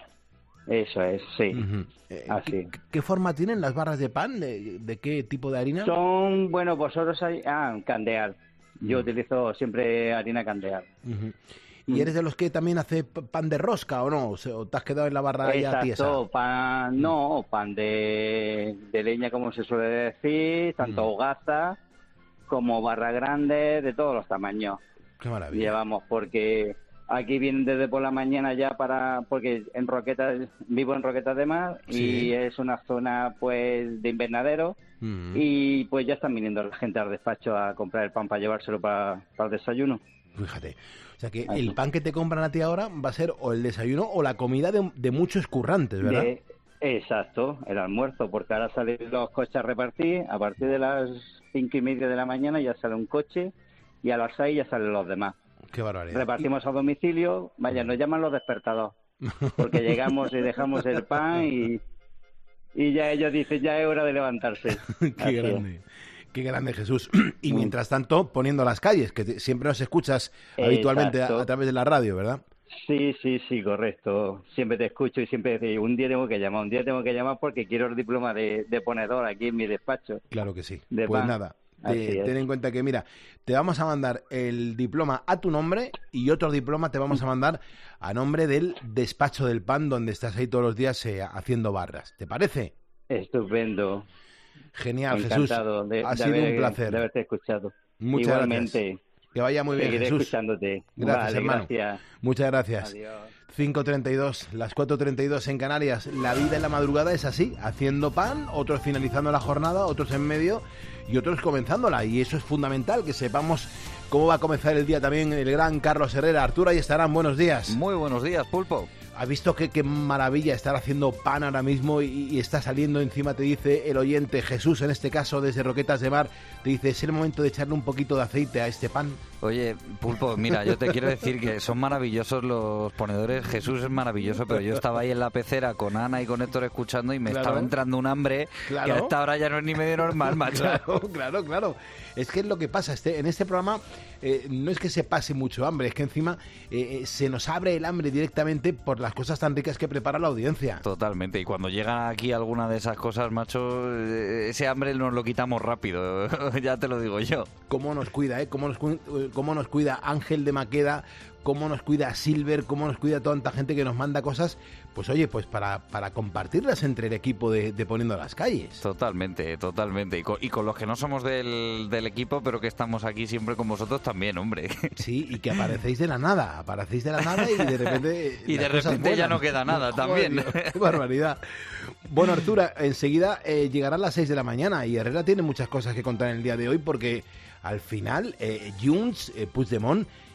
Eso es, sí. Uh-huh. eh, Así. ¿qué, ¿Qué forma tienen las barras de pan? ¿De, de qué tipo de harina? Son, bueno, vosotros hay... Ah, candeal. Yo uh-huh. utilizo siempre harina candeal. Uh-huh. ¿Y eres de los que también hace pan de rosca o no? ¿O te has quedado en la barra Exacto, ya tiesa? pan, no, pan de, de leña, como se suele decir, tanto mm. hogaza como barra grande, de todos los tamaños. Qué maravilla. Llevamos, porque aquí vienen desde por la mañana ya para, porque en Roquetas, vivo en Roquetas de Mar, sí. y es una zona pues de invernadero, mm. y pues ya están viniendo la gente al despacho a comprar el pan para llevárselo para, para el desayuno. Fíjate. O sea que el pan que te compran a ti ahora va a ser o el desayuno o la comida de, de muchos currantes, ¿verdad? De, exacto, el almuerzo, porque ahora salen los coches a repartir, a partir de las cinco y media de la mañana ya sale un coche y a las seis ya salen los demás. Qué barbaridad. Repartimos a domicilio, vaya, nos llaman los despertadores, porque llegamos y dejamos el pan y, y ya ellos dicen, ya es hora de levantarse. Qué Así grande. Es. Qué grande, Jesús. Y mientras tanto, poniendo las calles, que te, siempre nos escuchas Exacto. habitualmente a, a través de la radio, ¿verdad? Sí, sí, sí, correcto. Siempre te escucho y siempre digo, un día tengo que llamar, un día tengo que llamar porque quiero el diploma de, de ponedor aquí en mi despacho. Claro que sí. Pues pan. Nada, te, ten en cuenta que, mira, te vamos a mandar el diploma a tu nombre y otro diploma te vamos a mandar a nombre del despacho del pan, donde estás ahí todos los días eh, haciendo barras. ¿Te parece? Estupendo. Genial, Encantado Jesús. De, ha de sido haber, un placer. De haberte escuchado. Muchas Igualmente. Gracias. Que vaya muy bien, Seguiré Jesús. escuchándote. Gracias, vale, hermano. Gracias. Muchas gracias. Adiós. cinco treinta y dos, las cuatro treinta y dos en Canarias. La vida en la madrugada es así, haciendo pan, otros finalizando la jornada, otros en medio y otros comenzándola. Y eso es fundamental, que sepamos cómo va a comenzar el día también el gran Carlos Herrera. Arturo, ahí estarán. Buenos días. Muy buenos días, Pulpo. ¿Has visto qué, qué maravilla estar haciendo pan ahora mismo y, y está saliendo encima? Te dice el oyente, Jesús, en este caso desde Roquetas de Mar, te dice, es el momento de echarle un poquito de aceite a este pan. Oye, Pulpo, mira, yo te quiero decir que son maravillosos los ponedores. Jesús es maravilloso, pero yo estaba ahí en la pecera con Ana y con Héctor escuchando y me claro. estaba entrando un hambre claro. que a esta hora ya no es ni medio normal, macho. Claro, claro, claro. Es que es lo que pasa. Este, en este programa eh, no es que se pase mucho hambre, es que encima eh, se nos abre el hambre directamente por las cosas tan ricas que prepara la audiencia. Totalmente. Y cuando llega aquí alguna de esas cosas, macho, ese hambre nos lo quitamos rápido. Ya te lo digo yo. Cómo nos cuida, ¿eh? Cómo nos, cómo nos cuida Ángel de Maqueda, cómo nos cuida Silver, cómo nos cuida tanta gente que nos manda cosas, pues oye, pues para, para compartirlas entre el equipo de, de Poniendo las Calles. Totalmente, totalmente. Y con, y con los que no somos del, del equipo, pero que estamos aquí siempre con vosotros también, hombre. Sí, y que aparecéis de la nada, aparecéis de la nada y de repente... y de repente ya no queda nada también. Joder, qué barbaridad. Bueno, Arturo, enseguida eh, llegarán las seis de la mañana y Herrera tiene muchas cosas que contar en el día de hoy porque al final eh, Junts, eh, Puigdemont,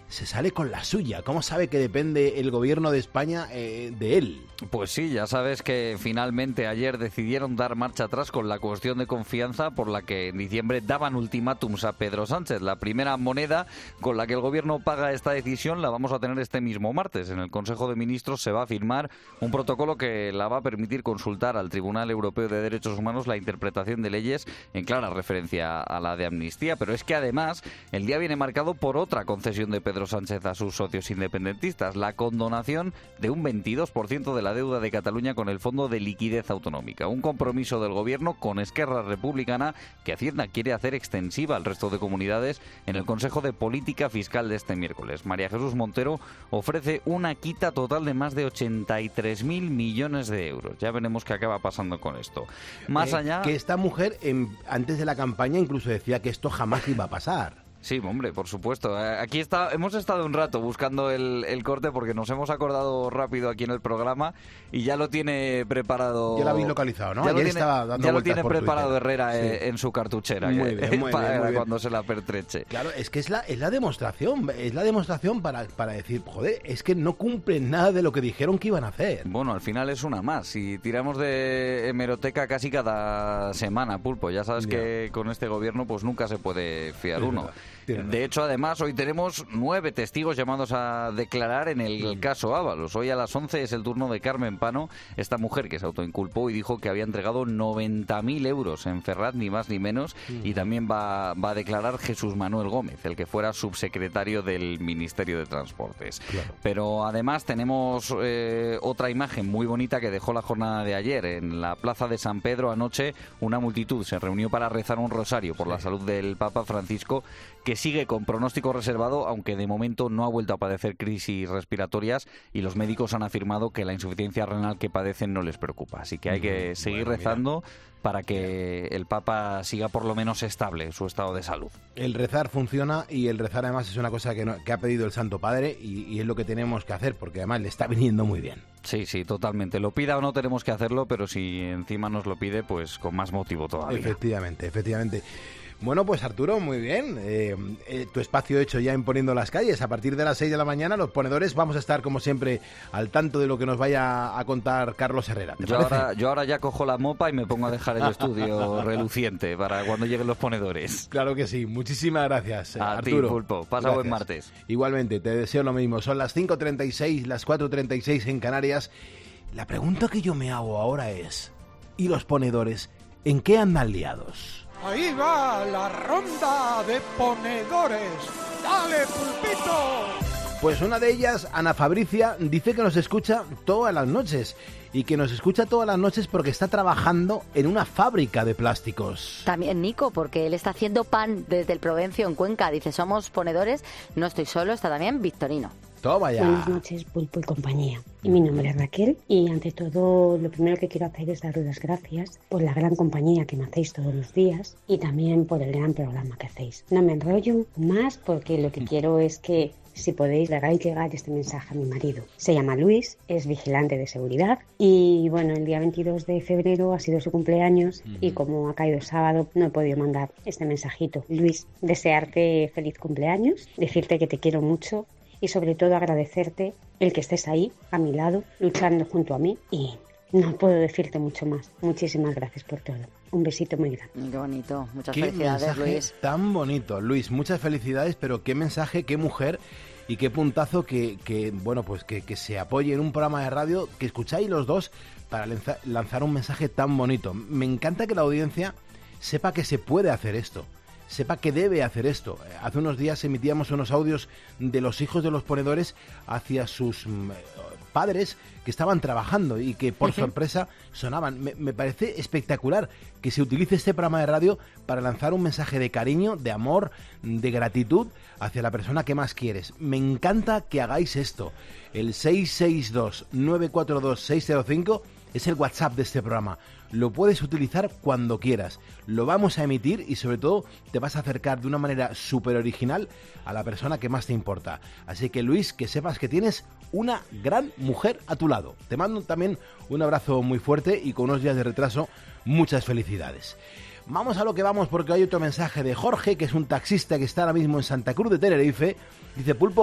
se sale con la suya. ¿Cómo sabe que depende el gobierno de España eh, de él? Pues sí, ya sabes que finalmente ayer decidieron dar marcha atrás con la cuestión de confianza por la que en diciembre daban ultimátums a Pedro Sánchez. La primera moneda con la que el gobierno paga esta decisión la vamos a tener este mismo martes. En el Consejo de Ministros se va a firmar un protocolo que la va a permitir consultar al Tribunal Europeo de Derechos Humanos la interpretación de leyes en clara referencia a la de amnistía. Pero es que además el día viene marcado por otra concesión de Pedro Sánchez a sus socios independentistas, la condonación de un veintidós por ciento de la deuda de Cataluña con el Fondo de Liquidez Autonómica. Un compromiso del gobierno con Esquerra Republicana que Hacienda quiere hacer extensiva al resto de comunidades en el Consejo de Política Fiscal de este miércoles. María Jesús Montero ofrece una quita total de más de ochenta y tres mil millones de euros. Ya veremos qué acaba pasando con esto. Más eh, allá... Que esta mujer, en, antes de la campaña, incluso decía que esto jamás iba a pasar. Sí, hombre, por supuesto. Aquí está, hemos estado un rato buscando el, el corte porque nos hemos acordado rápido aquí en el programa y ya lo tiene preparado. Ya lo habéis localizado, ¿no? Ya, lo tiene, estaba dando ya lo tiene preparado Twitter. Herrera Sí. en, en su cartuchera. Muy que, bien, muy para bien, muy bien. cuando se la pertreche. Claro, es que es la, es la demostración, es la demostración para, para decir, joder, es que no cumplen nada de lo que dijeron que iban a hacer. Bueno, al final es una más. Si tiramos de hemeroteca casi cada semana, Pulpo, ya sabes Ya. que con este gobierno pues nunca se puede fiar Es uno. verdad, tiene De hecho, además, hoy tenemos nueve testigos llamados a declarar en el Mm. caso Ábalos. Hoy a las once es el turno de Carmen Pano, esta mujer que se autoinculpó y dijo que había entregado noventa mil euros en Ferrat, ni más ni menos, Mm. y también va, va a declarar Jesús Manuel Gómez, el que fuera subsecretario del Ministerio de Transportes. Claro. Pero además tenemos eh, otra imagen muy bonita que dejó la jornada de ayer. En la plaza de San Pedro anoche una multitud se reunió para rezar un rosario por la salud del Papa Francisco, que sigue con pronóstico reservado, aunque de momento no ha vuelto a padecer crisis respiratorias y los médicos han afirmado que la insuficiencia renal que padecen no les preocupa. Así que hay que seguir Bueno, mira. rezando para que el Papa siga por lo menos estable en su estado de salud. El rezar funciona y el rezar además es una cosa que, no- que ha pedido el Santo Padre y, y es lo que tenemos que hacer porque además le está viniendo muy bien. Sí, sí, totalmente. Lo pida o no tenemos que hacerlo, pero si encima nos lo pide, pues con más motivo todavía. Efectivamente, efectivamente. Bueno, pues Arturo, muy bien. Eh, eh, tu espacio hecho ya en Poniendo las Calles. A partir de las seis de la mañana, los ponedores vamos a estar, como siempre, al tanto de lo que nos vaya a contar Carlos Herrera. ¿Te Yo parece? ahora, yo ahora ya cojo la mopa y me pongo a dejar el estudio reluciente para cuando lleguen los ponedores. Claro que sí. Muchísimas gracias, A Arturo. ti, Pulpo. Pasa Gracias. buen martes. Igualmente, te deseo lo mismo. Son las cinco treinta y seis, las cuatro treinta y seis en Canarias. La pregunta que yo me hago ahora es, ¿y los ponedores en qué andan liados? Ahí va la ronda de ponedores. ¡Dale, pulpito! Pues una de ellas, Ana Fabricia, dice que nos escucha todas las noches y que nos escucha todas las noches porque está trabajando en una fábrica de plásticos. También Nico, porque él está haciendo pan desde el Provencio en Cuenca. Dice, somos ponedores, no estoy solo, está también Victorino. Toma ya. Buenas noches, Pulpo y compañía. Y mi nombre es Raquel y ante todo lo primero que quiero hacer es daros las gracias por la gran compañía que me hacéis todos los días y también por el gran programa que hacéis. No me enrollo más porque lo que quiero es que si podéis le hagáis llegar este mensaje a mi marido. Se llama Luis, es vigilante de seguridad y bueno, el día veintidós de febrero ha sido su cumpleaños y como ha caído sábado no he podido mandar este mensajito. Luis, desearte feliz cumpleaños, decirte que te quiero mucho y sobre todo agradecerte el que estés ahí, a mi lado, luchando junto a mí y no puedo decirte mucho más. Muchísimas gracias por todo. Un besito muy grande. Qué bonito, muchas Qué felicidades, mensaje Luis. tan bonito, Luis. Muchas felicidades, pero qué mensaje, qué mujer y qué puntazo que, que bueno, pues que, que se apoye en un programa de radio que escucháis los dos para lanza- lanzar un mensaje tan bonito. Me encanta que la audiencia sepa que se puede hacer esto. Sepa que debe hacer esto. Hace unos días emitíamos unos audios de los hijos de los ponedores hacia sus mm, padres que estaban trabajando y que por Ujú. sorpresa sonaban. Me, me parece espectacular que se utilice este programa de radio para lanzar un mensaje de cariño, de amor, de gratitud hacia la persona que más quieres. Me encanta que hagáis esto. El seis seis dos, nueve cuatro dos, seis cero cinco es el WhatsApp de este programa. Lo puedes utilizar cuando quieras. Lo vamos a emitir y sobre todo te vas a acercar de una manera súper original a la persona que más te importa. Así que Luis, que sepas que tienes una gran mujer a tu lado. Te mando también un abrazo muy fuerte y con unos días de retraso, muchas felicidades. Vamos a lo que vamos porque hay otro mensaje de Jorge, que es un taxista que está ahora mismo en Santa Cruz de Tenerife. Dice, Pulpo,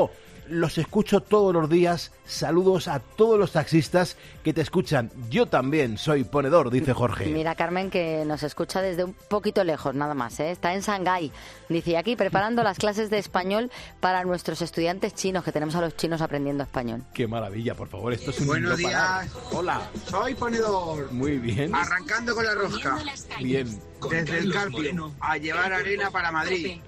los escucho todos los días. Saludos a todos los taxistas que te escuchan. Yo también soy ponedor, dice Jorge. Mira, Carmen, que nos escucha desde un poquito lejos, nada más, ¿eh? Está en Shanghái. Dice, aquí preparando las clases de español para nuestros estudiantes chinos, que tenemos a los chinos aprendiendo español. Qué maravilla, por favor, esto es un Buenos no días. parar. Hola. Soy ponedor. Muy bien. Arrancando con la rosca. Bien. Desde el Carpio a llevar arena para Madrid.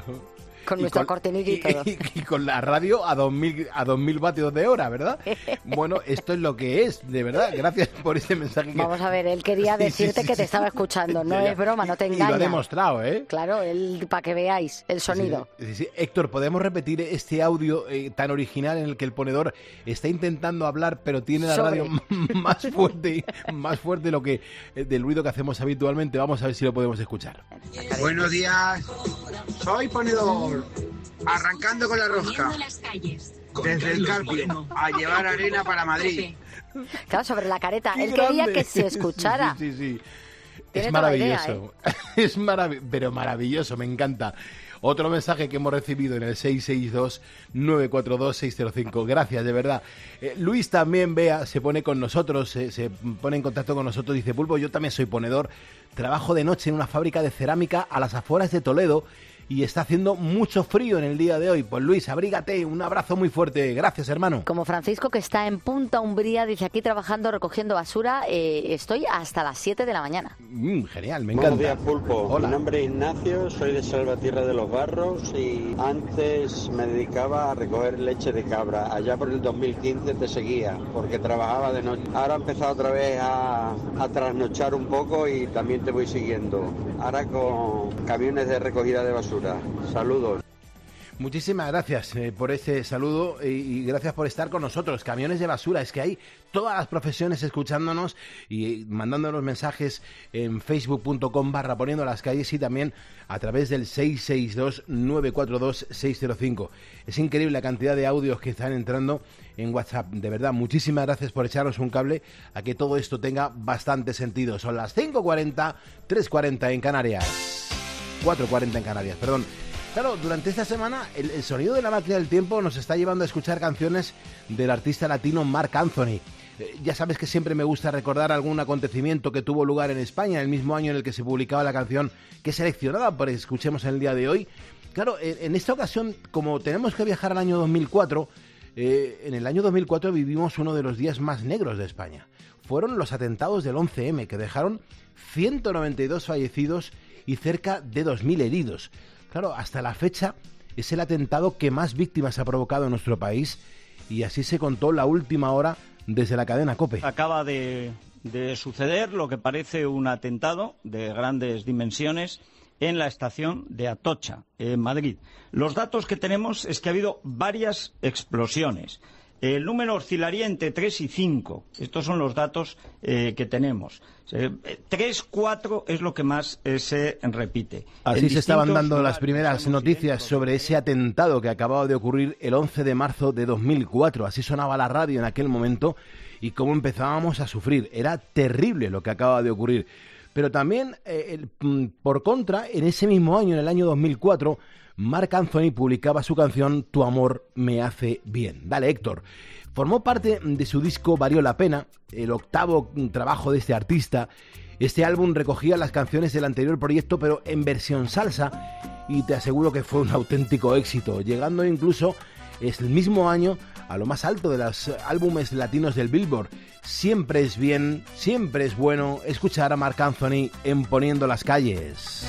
Con Y nuestra con- cortinilla y todo. Y, y con la radio a dos mil a dos mil vatios de hora, ¿verdad? Bueno, esto es lo que es, de verdad. Gracias por este mensaje. Que... Vamos a ver, él quería Sí, sí, decirte sí, que sí. te estaba escuchando, no Ya, ya. es broma, no te Y lo ha engañas. demostrado, ¿eh? Claro, él, para que veáis el sonido. Sí, sí, sí. Héctor, ¿podemos repetir este audio eh, tan original en el que el ponedor está intentando hablar, pero tiene la Sobre. radio más fuerte, más fuerte de lo que eh, del ruido que hacemos habitualmente? Vamos a ver si lo podemos escuchar. Buenos días. Soy ponedor. Arrancando con la rosca. Desde el Carpio a llevar arena para Madrid. Claro, sobre la careta. ¡Qué Él quería grande! que se escuchara. Sí, sí, sí, sí. Tiene Es toda la idea, maravilloso. Es maravilloso, pero maravilloso, me encanta. Otro mensaje que hemos recibido en el seis seis dos, nueve cuatro dos, seis cero cinco. Gracias, de verdad. Eh, Luis también, vea, se pone con nosotros, se, se pone en contacto con nosotros. Dice, Pulpo, yo también soy ponedor. Trabajo de noche en una fábrica de cerámica a las afueras de Toledo y está haciendo mucho frío en el día de hoy. Pues Luis, abrígate, un abrazo muy fuerte. Gracias, hermano. Como Francisco, que está en Punta Umbría, dice, aquí trabajando, recogiendo basura, eh, estoy hasta las siete de la mañana. Mm, genial, me Buenos encanta. días, Pulpo. Hola. Mi nombre es Ignacio, soy de Salvatierra de los Barros y antes me dedicaba a recoger leche de cabra. Allá por el dos mil quince te seguía porque trabajaba de noche. Ahora he empezado otra vez a, a trasnochar un poco y también te voy siguiendo. Ahora con camiones de recogida de basura. Saludos. Muchísimas gracias eh, por ese saludo y, y gracias por estar con nosotros. Camiones de basura, es que hay todas las profesiones escuchándonos y mandándonos mensajes en facebook punto com barra poniendo las calles y también a través del seis seis dos, nueve cuatro dos, seis cero cinco. Es increíble la cantidad de audios que están entrando en WhatsApp. De verdad, muchísimas gracias por echarnos un cable a que todo esto tenga bastante sentido. Son las cinco cuarenta, tres cuarenta en Canarias. cuatro cuarenta en Canarias, perdón. Claro, durante esta semana el, el sonido de la máquina del tiempo nos está llevando a escuchar canciones del artista latino Marc Anthony. Eh, ya sabes que siempre me gusta recordar algún acontecimiento que tuvo lugar en España, el mismo año en el que se publicaba la canción que seleccionada para que escuchemos en el día de hoy. Claro, en, en esta ocasión, como tenemos que viajar al año dos mil cuatro, eh, en el año dos mil cuatro vivimos uno de los días más negros de España. Fueron los atentados del once eme, que dejaron ciento noventa y dos fallecidos y cerca de dos mil heridos. Claro, hasta la fecha es el atentado que más víctimas ha provocado en nuestro país y así se contó la última hora desde la cadena COPE. Acaba de, de suceder lo que parece un atentado de grandes dimensiones en la estación de Atocha, en Madrid. Los datos que tenemos es que ha habido varias explosiones. El número oscilaría entre tres y cinco. Estos son los datos eh, que tenemos. Eh, tres, cuatro es lo que más eh, se repite. Así En se estaban distintos dando lugares. las primeras noticias sobre ese atentado que acababa de ocurrir el once de marzo de dos mil cuatro. Así sonaba la radio en aquel momento y cómo empezábamos a sufrir. Era terrible lo que acaba de ocurrir. Pero también, eh, el, por contra, en ese mismo año, en el año dos mil cuatro, Marc Anthony publicaba su canción Tu amor me hace bien. Dale, Héctor. Formó parte de su disco Valió la pena, el octavo trabajo de este artista. Este álbum recogía las canciones del anterior proyecto, pero en versión salsa, y te aseguro que fue un auténtico éxito, llegando incluso es el mismo año a lo más alto de los álbumes latinos del Billboard. Siempre es bien, siempre es bueno escuchar a Marc Anthony en Poniendo las calles.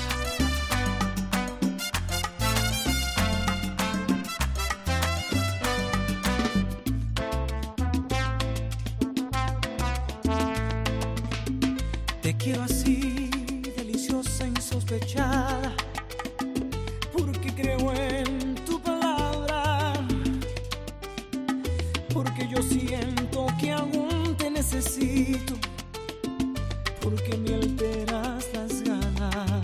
Te quiero así, deliciosa, insospechada, porque creo en tu palabra, porque yo siento que aún te necesito, porque me alteras las ganas.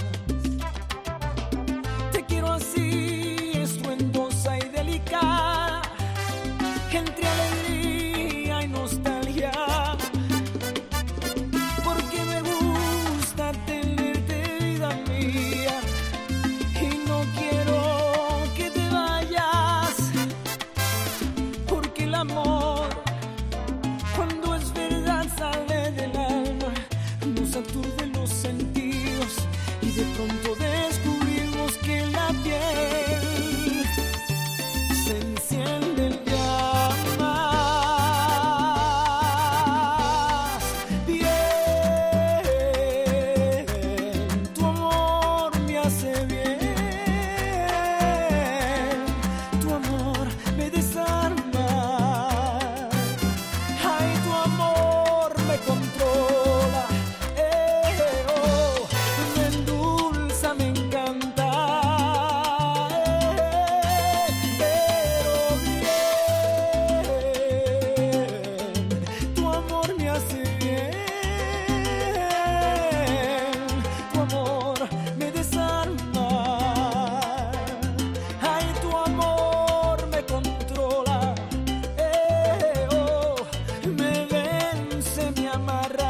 Te quiero así, estruendosa y delicada, entre alegría y nostalgia. Porque me gusta tenerte, vida mía, y no quiero que te vayas. de pronto descubrimos que la piel se enciende en llamas. Bien, tu amor me hace bien, tu amor me desarma. Ay, tu amor me controla. Eh, oh, me endulza, me encanta. Eh, pero bien, tu amor me hace bien, tu amor me desarma. Ay, tu amor me controla. Eh, oh, me vence, me amarra.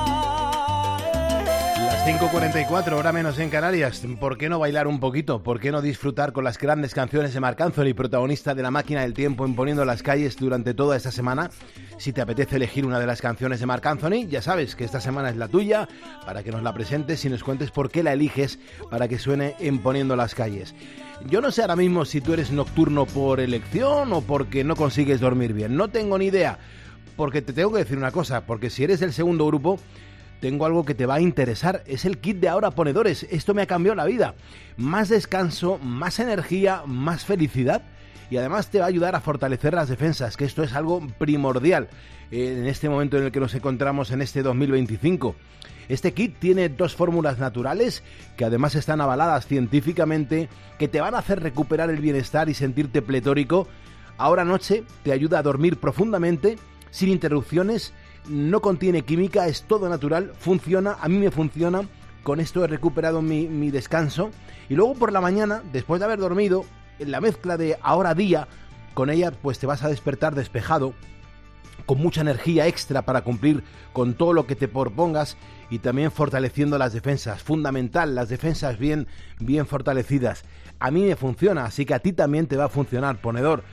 Las cinco cuarenta y cuatro, hora menos en Canarias. ¿Por qué no bailar un poquito? ¿Por qué no disfrutar con las grandes canciones de Marc Anthony, protagonista de La Máquina del Tiempo, imponiendo las calles durante toda esta semana? Si te apetece elegir una de las canciones de Marc Anthony, ya sabes que esta semana es la tuya, para que nos la presentes y nos cuentes por qué la eliges para que suene en Poniendo las calles. Yo no sé ahora mismo si tú eres nocturno por elección o porque no consigues dormir bien. No tengo ni idea, porque te tengo que decir una cosa, porque si eres del segundo grupo, tengo algo que te va a interesar. Es el kit de Ahora Ponedores. Esto me ha cambiado la vida. Más descanso, más energía, más felicidad. Y además te va a ayudar a fortalecer las defensas, que esto es algo primordial en este momento en el que nos encontramos en este dos mil veinticinco. Este kit tiene dos fórmulas naturales que además están avaladas científicamente, que te van a hacer recuperar el bienestar y sentirte pletórico. Ahora Noche te ayuda a dormir profundamente, sin interrupciones. No contiene química, es todo natural, funciona, a mí me funciona, con esto he recuperado mi, mi descanso. Y luego por la mañana, después de haber dormido, en la mezcla de Ahora Día, con ella pues te vas a despertar despejado, con mucha energía extra para cumplir con todo lo que te propongas y también fortaleciendo las defensas. Fundamental, las defensas bien, bien fortalecidas. A mí me funciona, así que a ti también te va a funcionar, ponedor.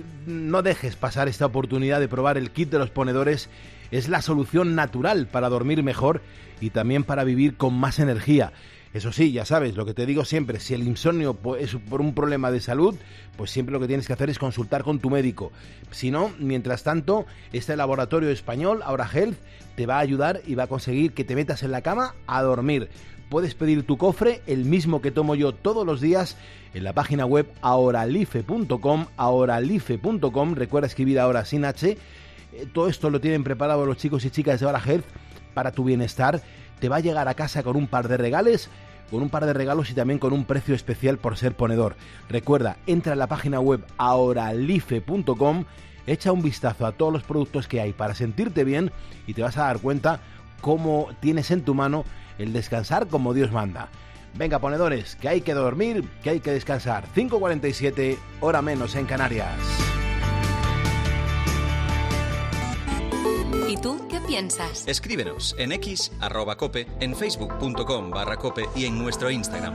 No dejes pasar esta oportunidad de probar el kit de los ponedores. Es la solución natural para dormir mejor y también para vivir con más energía. Eso sí, ya sabes, lo que te digo siempre, si el insomnio es por un problema de salud, pues siempre lo que tienes que hacer es consultar con tu médico. Si no, mientras tanto, este laboratorio español, Ahora Health, te va a ayudar y va a conseguir que te metas en la cama a dormir. Puedes pedir tu cofre, el mismo que tomo yo todos los días, en la página web ahoralife punto com, ahoralife punto com, recuerda escribir ahora sin H. Todo esto lo tienen preparado los chicos y chicas de Ahora Health para tu bienestar. Te va a llegar a casa con un par de regalos, con un par de regalos y también con un precio especial por ser ponedor. Recuerda, entra en la página web ahoralife punto com, echa un vistazo a todos los productos que hay para sentirte bien y te vas a dar cuenta cómo tienes en tu mano el descansar como Dios manda. Venga, ponedores, que hay que dormir, que hay que descansar. cinco cuarenta y siete, hora menos en Canarias. ¿Y tú qué piensas? Escríbenos en X, arroba cope, en facebook punto com barra cope y en nuestro Instagram.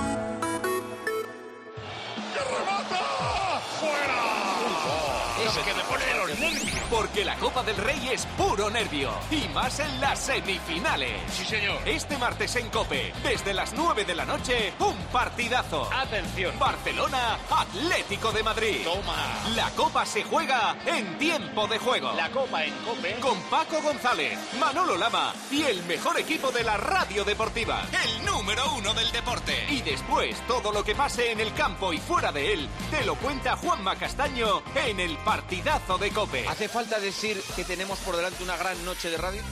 Eso que me pone los nervios. Porque la Copa del Rey es puro nervio. Y más en las semifinales. Sí, señor. Este martes en COPE, desde las nueve de la noche, un partidazo. Atención. Barcelona, Atlético de Madrid. Toma. La Copa se juega en tiempo de juego. La Copa en COPE. Con Paco González, Manolo Lama y el mejor equipo de la radio deportiva. El número uno del deporte. Y después, todo lo que pase en el campo y fuera de él, te lo cuenta Juanma Castaño en el partidazo de COPE. ¿Hace falta decir que tenemos por delante una gran noche de radio?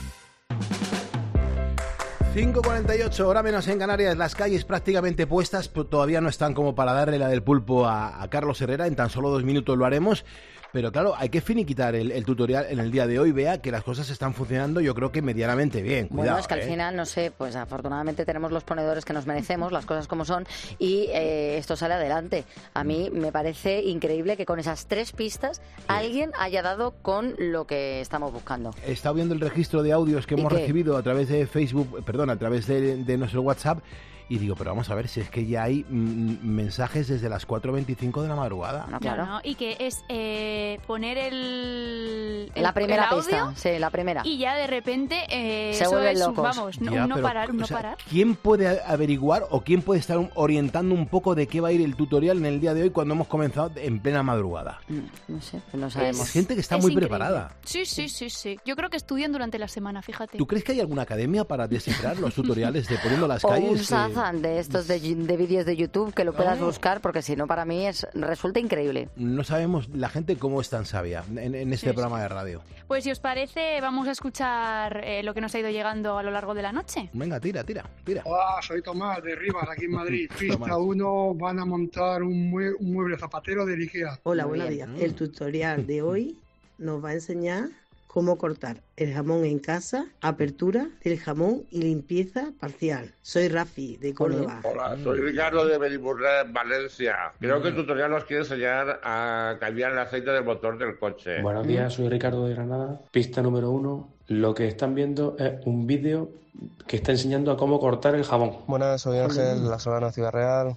cinco cuarenta y ocho, hora menos en Canarias, las calles prácticamente puestas, pero todavía no están como para darle la del pulpo a, a Carlos Herrera, en tan solo dos minutos lo haremos. Pero claro, hay que finiquitar el, el tutorial en el día de hoy. Vea que las cosas están funcionando, yo creo que medianamente bien. Bueno, Cuidado, es que al ¿eh? final, no sé, pues afortunadamente tenemos los ponedores que nos merecemos, las cosas como son, y eh, esto sale adelante. A mí me parece increíble que con esas tres pistas sí. alguien haya dado con lo que estamos buscando. He estado viendo el registro de audios que hemos qué? recibido a través de Facebook, perdón, a través de, de nuestro WhatsApp, y digo, pero vamos a ver, si es que ya hay mm, mensajes desde las cuatro veinticinco de la madrugada. No, claro. No, no, y que es eh, poner el, el La primera el audio, pista, sí, la primera. y ya de repente eh, Se eso vuelven es, locos. vamos, no, Ya, un no pero, parar, un no o sea, parar. ¿quién puede averiguar o quién puede estar orientando un poco de qué va a ir el tutorial en el día de hoy cuando hemos comenzado en plena madrugada? No sé, no sabemos. Es gente que está Es muy increíble. preparada. Sí, sí, sí, sí. Yo creo que estudian durante la semana, fíjate. ¿Tú crees que hay alguna academia para descifrar los tutoriales de Poniendo las O calles? un que- Shazam de estos de, de vídeos de YouTube que lo puedas Ah. buscar, porque si no, para mí es resulta increíble. No sabemos la gente cómo es tan sabia en, en este Sí, programa de radio. Pues si os parece, vamos a escuchar eh, lo que nos ha ido llegando a lo largo de la noche. Venga, tira, tira, tira. Hola, soy Tomás de Rivas, aquí en Madrid. Tomás. Pista uno, van a montar un, mue- un mueble zapatero de IKEA. Hola, buenos días. El tutorial de hoy nos va a enseñar cómo cortar el jamón en casa, apertura del jamón y limpieza parcial. Soy Rafi, de Córdoba. Hola, soy Ricardo de Beniburré, Valencia. Creo que el tutorial nos quiere enseñar a cambiar el aceite del motor del coche. Buenos días, soy Ricardo de Granada. Pista número uno. Lo que están viendo es un vídeo que está enseñando a cómo cortar el jamón. Buenas, soy Ángel, La Solana, Ciudad Real.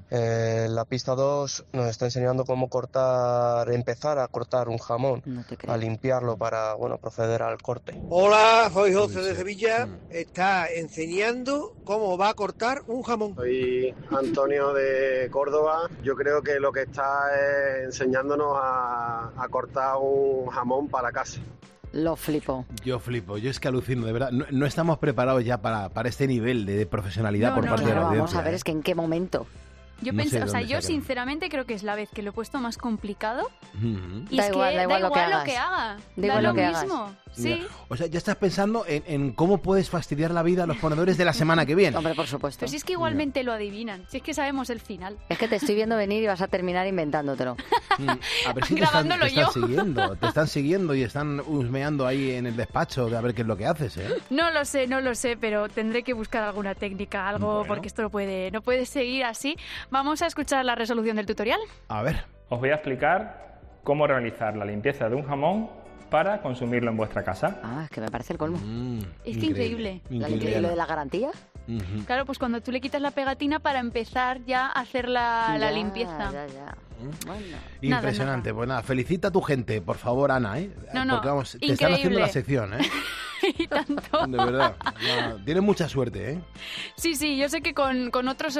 Eh, la pista dos nos está enseñando cómo cortar, empezar a cortar un jamón, a limpiarlo para, bueno, proceder al corte. Hola, soy José de Sevilla. Está enseñando cómo va a cortar un jamón. Soy Antonio de Córdoba. Yo creo que lo que está es enseñándonos a, a cortar un jamón para casa. Lo flipo. Yo flipo, yo es que alucino, de verdad. No, no estamos preparados ya para, para este nivel de, de profesionalidad No, por no, parte no, de la Pero vamos audiencia. a ver, es que en qué momento. Yo No sé pensé, de o sea, dónde yo sacan. sinceramente creo que es la vez que lo he puesto más complicado. Ujú. Y Da es igual, que da igual lo que hagas. haga. Da igual lo lo que hagas. mismo. Sí. Ya. O sea, ya estás pensando en, en cómo puedes fastidiar la vida a los ponedores de la semana que viene. Hombre, por supuesto. Pero si es que igualmente lo adivinan. Si es que sabemos el final. Es que te estoy viendo venir y vas a terminar inventándotelo. Mm, A ver si te están, Grabándolo te están yo. siguiendo, te están siguiendo y están husmeando ahí en el despacho de a ver qué es lo que haces, ¿eh? No lo sé, no lo sé, pero tendré que buscar alguna técnica, algo, Bueno. porque esto no puede, no puede seguir así. Vamos a escuchar la resolución del tutorial. A ver. Os voy a explicar cómo realizar la limpieza de un jamón para consumirlo en vuestra casa. Ah, es que me parece el colmo. Es que increíble. ¿La limpieza de la garantía? Claro, pues cuando tú le quitas la pegatina para empezar ya a hacer la, la Ya, limpieza. ya, ya. Bueno. Impresionante. Pues nada, felicita a tu gente, por favor, Ana, ¿eh? No, no, Porque vamos, te están haciendo increíble. la sección, ¿eh? Y tanto. De verdad. No, tienes mucha suerte, ¿eh? Sí, sí, yo sé que con, con otros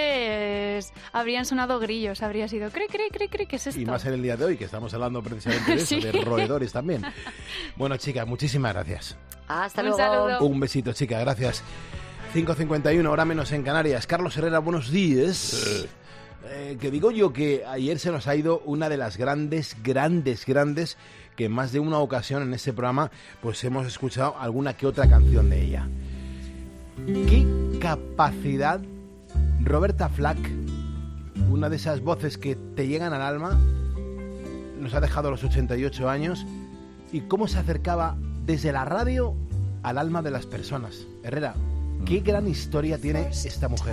oyentes habrían sonado grillos, habría sido cre, cre, cre, cre, ¿qué es esto? Y más en el día de hoy, que estamos hablando precisamente de eso, Sí. de roedores también. Bueno, chicas, muchísimas gracias. Hasta Un luego. saludo. Un besito, chicas, gracias. cinco cincuenta y uno, hora menos en Canarias. Carlos Herrera, buenos días. Eh, que digo yo que ayer se nos ha ido una de las grandes, grandes, grandes, que en más de una ocasión en este programa pues hemos escuchado alguna que otra canción de ella. ¿Qué capacidad, Roberta Flack, una de esas voces que te llegan al alma, nos ha dejado a los ochenta y ocho años, y cómo se acercaba desde la radio al alma de las personas? Herrera, qué gran historia tiene esta mujer.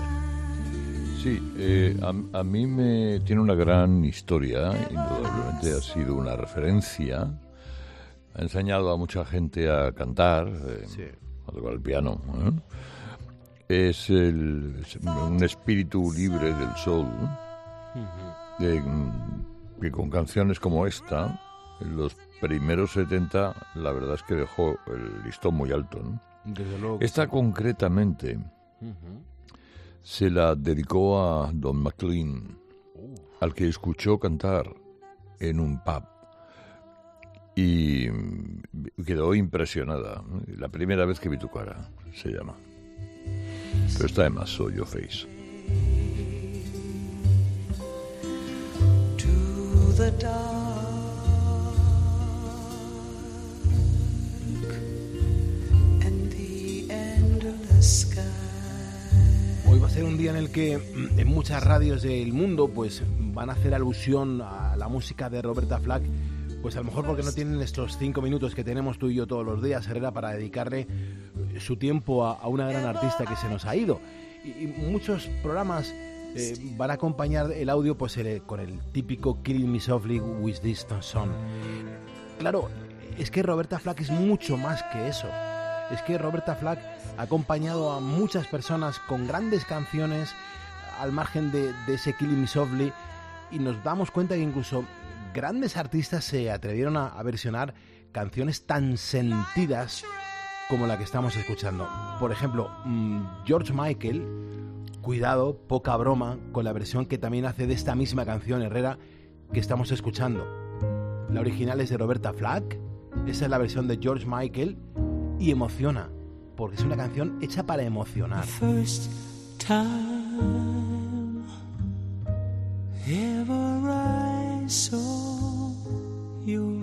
Sí, eh, a, a mí me tiene una gran historia, indudablemente ha sido una referencia, ha enseñado a mucha gente a cantar, eh, Sí. a tocar el piano, ¿eh? Es, el, es un espíritu libre del soul, de, que con canciones como esta, en los primeros setenta, la verdad es que dejó el listón muy alto, ¿no? Desde luego que Esta sí. concretamente se la dedicó a Don McLean, al que escuchó cantar en un pub y quedó impresionada. La primera vez que vi tu cara, se llama. Pero está además Soy Your Face. To the dark and the endless sky. Hoy va a ser un día en el que mm, en muchas radios del mundo pues van a hacer alusión a la música de Roberta Flack, pues a lo mejor porque no tienen estos cinco minutos que tenemos tú y yo todos los días, Herrera, para dedicarle su tiempo a, a una gran artista que se nos ha ido. Y, y muchos programas eh, van a acompañar el audio pues el- con el típico Killing Me Softly with This Song. Claro, es que Roberta Flack es mucho más que eso. es que Roberta Flack ha acompañado a muchas personas con grandes canciones al margen de, de ese Killing Me Softly, y nos damos cuenta que incluso grandes artistas se atrevieron a, a versionar canciones tan sentidas como la que estamos escuchando. Por ejemplo, mmm, George Michael, cuidado, poca broma, con la versión que también hace de esta misma canción, Herrera, que estamos escuchando. La original es de Roberta Flack, esa es la versión de George Michael, y emociona, porque es una canción hecha para emocionar. First time ever I saw your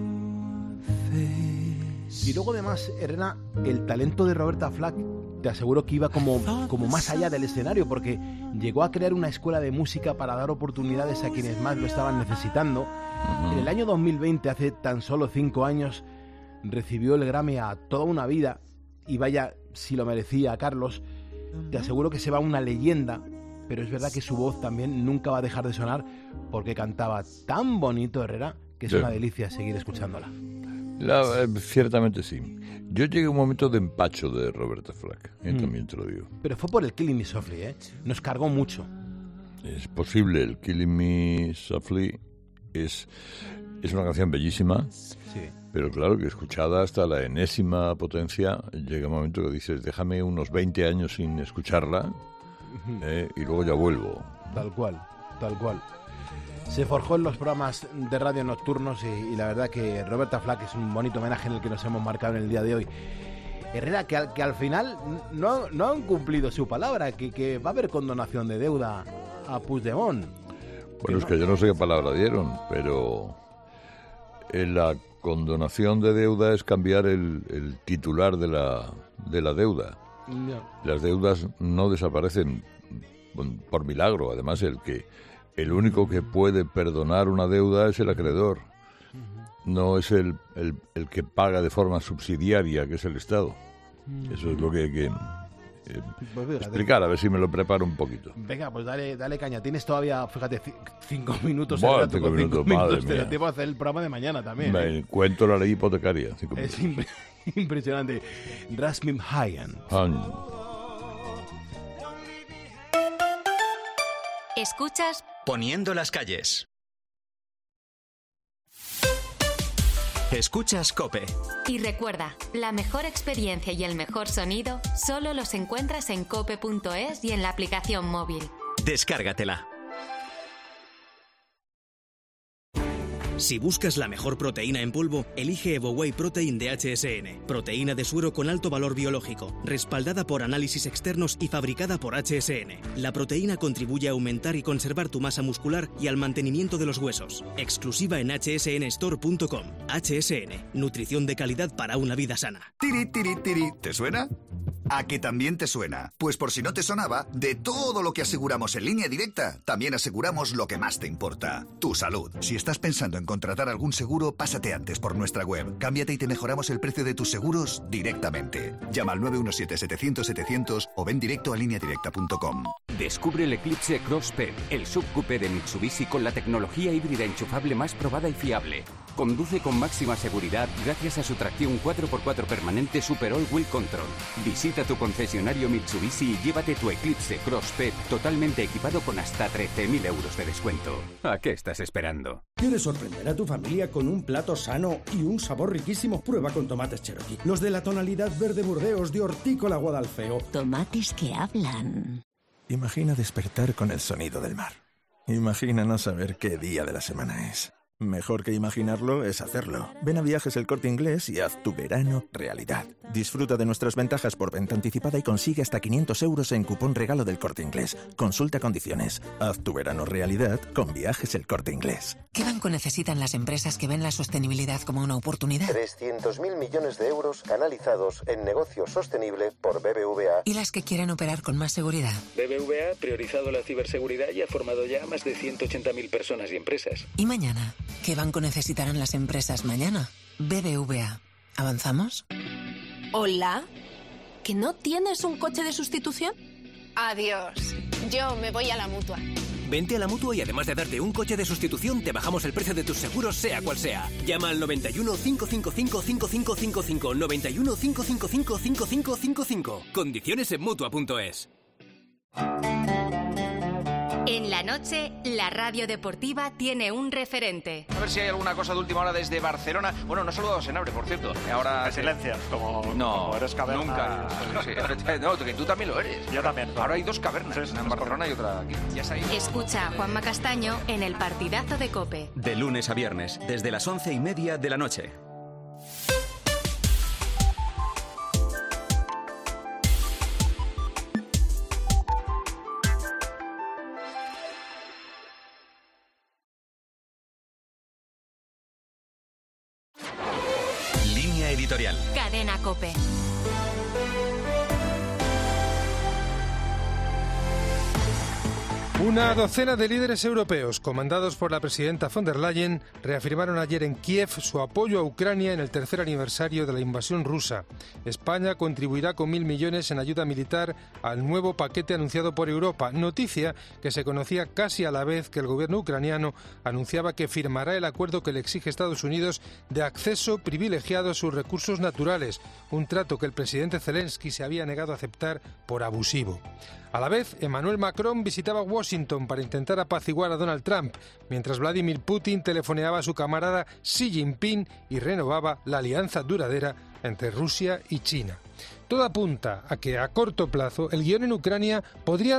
face. Y luego además, Herrera, el talento de Roberta Flack, te aseguro que iba como, como más allá del escenario, porque llegó a crear una escuela de música para dar oportunidades a quienes más lo estaban necesitando. Uh-huh. En el año dos mil veinte, hace tan solo cinco años, recibió el Grammy a Toda una vida, y vaya si lo merecía, Carlos. Te aseguro que se va una leyenda, pero es verdad que su voz también nunca va a dejar de sonar, porque cantaba tan bonito, Herrera, que es sí. una delicia seguir escuchándola. La, eh, ciertamente sí. Yo llegué a un momento de empacho de Roberta Flack, eh, mm. también te lo digo. Pero fue por el Killing Me Softly, ¿eh? Nos cargó mucho. Es posible, el Killing Me Softly es, es una canción bellísima, sí. pero claro que escuchada hasta la enésima potencia, llega un momento que dices, déjame unos veinte años sin escucharla, eh, y luego ya vuelvo. Tal cual, tal cual. Se forjó en los programas de radio nocturnos, y, y la verdad que Roberta Flack es un bonito homenaje en el que nos hemos marcado en el día de hoy. Herrera, que al, que al final no, no han cumplido su palabra, que, que va a haber condonación de deuda a Puigdemont. Bueno, es que yo no sé qué palabra dieron, pero en la condonación de deuda es cambiar el, el titular de la, de la deuda. No. Las deudas no desaparecen por milagro. Además, el que el único que puede perdonar una deuda es el acreedor. No es el, el, el que paga de forma subsidiaria, que es el Estado. Eso es lo que hay que eh, pues fíjate, explicar, a ver si me lo preparo un poquito. Venga, pues dale, dale caña. Tienes todavía, fíjate, c- cinco minutos. Bueno, cinco, cinco minutos, minutos madre te mía. da tiempo a hacer el programa de mañana también. Me ¿eh? cuento la ley hipotecaria. Cinco es minutos. impre- impresionante. Rasmim Hayan. Escuchas Poniendo las calles. Escuchas COPE. Y recuerda, la mejor experiencia y el mejor sonido solo los encuentras en cope punto es y en la aplicación móvil. Descárgatela. Si buscas la mejor proteína en polvo, elige EvoWhey Protein de H S N. Proteína de suero con alto valor biológico, respaldada por análisis externos y fabricada por H S N. La proteína contribuye a aumentar y conservar tu masa muscular y al mantenimiento de los huesos. Exclusiva en h s n store punto com. H S N. Nutrición de calidad para una vida sana. Tiri, tiri, tiri. ¿Te suena? ¿A que también te suena? Pues por si no te sonaba, de todo lo que aseguramos en Línea Directa, también aseguramos lo que más te importa, tu salud. Si estás pensando en contratar algún seguro, pásate antes por nuestra web. Cámbiate y te mejoramos el precio de tus seguros directamente. Llama al nueve uno siete, setecientos, setecientos o ven directo a línea directa punto com. Descubre el Eclipse Cross P E V, el subcoupé de Mitsubishi con la tecnología híbrida enchufable más probada y fiable. Conduce con máxima seguridad gracias a su tracción cuatro por cuatro permanente Super All Wheel Control. Visita tu concesionario Mitsubishi y llévate tu Eclipse Cross P E V totalmente equipado con hasta trece mil euros de descuento. ¿A qué estás esperando? ¿Quieres sorprender a tu familia con un plato sano y un sabor riquísimo? Prueba con tomates Cherokee. Los de la tonalidad verde Burdeos de Hortícola Guadalfeo. Tomates que hablan. Imagina despertar con el sonido del mar. Imagina no saber qué día de la semana es. Mejor que imaginarlo es hacerlo. Ven a Viajes El Corte Inglés y haz tu verano realidad. Disfruta de nuestras ventajas por venta anticipada y consigue hasta quinientos euros en cupón regalo del Corte Inglés. Consulta condiciones. Haz tu verano realidad con Viajes El Corte Inglés. ¿Qué banco necesitan las empresas que ven la sostenibilidad como una oportunidad? trescientos mil millones de euros canalizados en negocio sostenible por B B V A. ¿Y las que quieren operar con más seguridad? B B V A ha priorizado la ciberseguridad y ha formado ya a más de ciento ochenta mil personas y empresas. ¿Y mañana? ¿Qué banco necesitarán las empresas mañana? B B V A. ¿Avanzamos? Hola. ¿Que no tienes un coche de sustitución? Adiós. Yo me voy a la Mutua. Vente a la Mutua y además de darte un coche de sustitución, te bajamos el precio de tus seguros, sea cual sea. Llama al noventa y uno, cinco cinco cinco, cinco cinco cinco cinco, noventa y uno, cinco cinco cinco, cinco cinco cinco cinco. Condiciones en Mutua punto es. En la noche, la radio deportiva tiene un referente. A ver si hay alguna cosa de última hora desde Barcelona. Bueno, no he saludado a Senabre, por cierto. Ahora te silencias, como, no, como eres caverna. Nunca. Y... Sí, no, que tú también lo eres. Yo también. Ahora hay dos cavernas, sí, una en Barcelona y otra aquí. Ya se ha ido. Escucha a Juanma Castaño en el partidazo de COPE. De lunes a viernes, desde las once y media de la noche. Editorial. Cadena COPE. Una docena de líderes europeos, comandados por la presidenta von der Leyen, reafirmaron ayer en Kiev su apoyo a Ucrania en el tercer aniversario de la invasión rusa. España contribuirá con mil millones en ayuda militar al nuevo paquete anunciado por Europa, noticia que se conocía casi a la vez que el gobierno ucraniano anunciaba que firmará el acuerdo que le exige Estados Unidos de acceso privilegiado a sus recursos naturales, un trato que el presidente Zelensky se había negado a aceptar por abusivo. A la vez, Emmanuel Macron visitaba Washington para intentar apaciguar a Donald Trump, mientras Vladimir Putin telefoneaba a su camarada Xi Jinping y renovaba la alianza duradera entre Rusia y China. Todo apunta a que a corto plazo el guión en Ucrania podría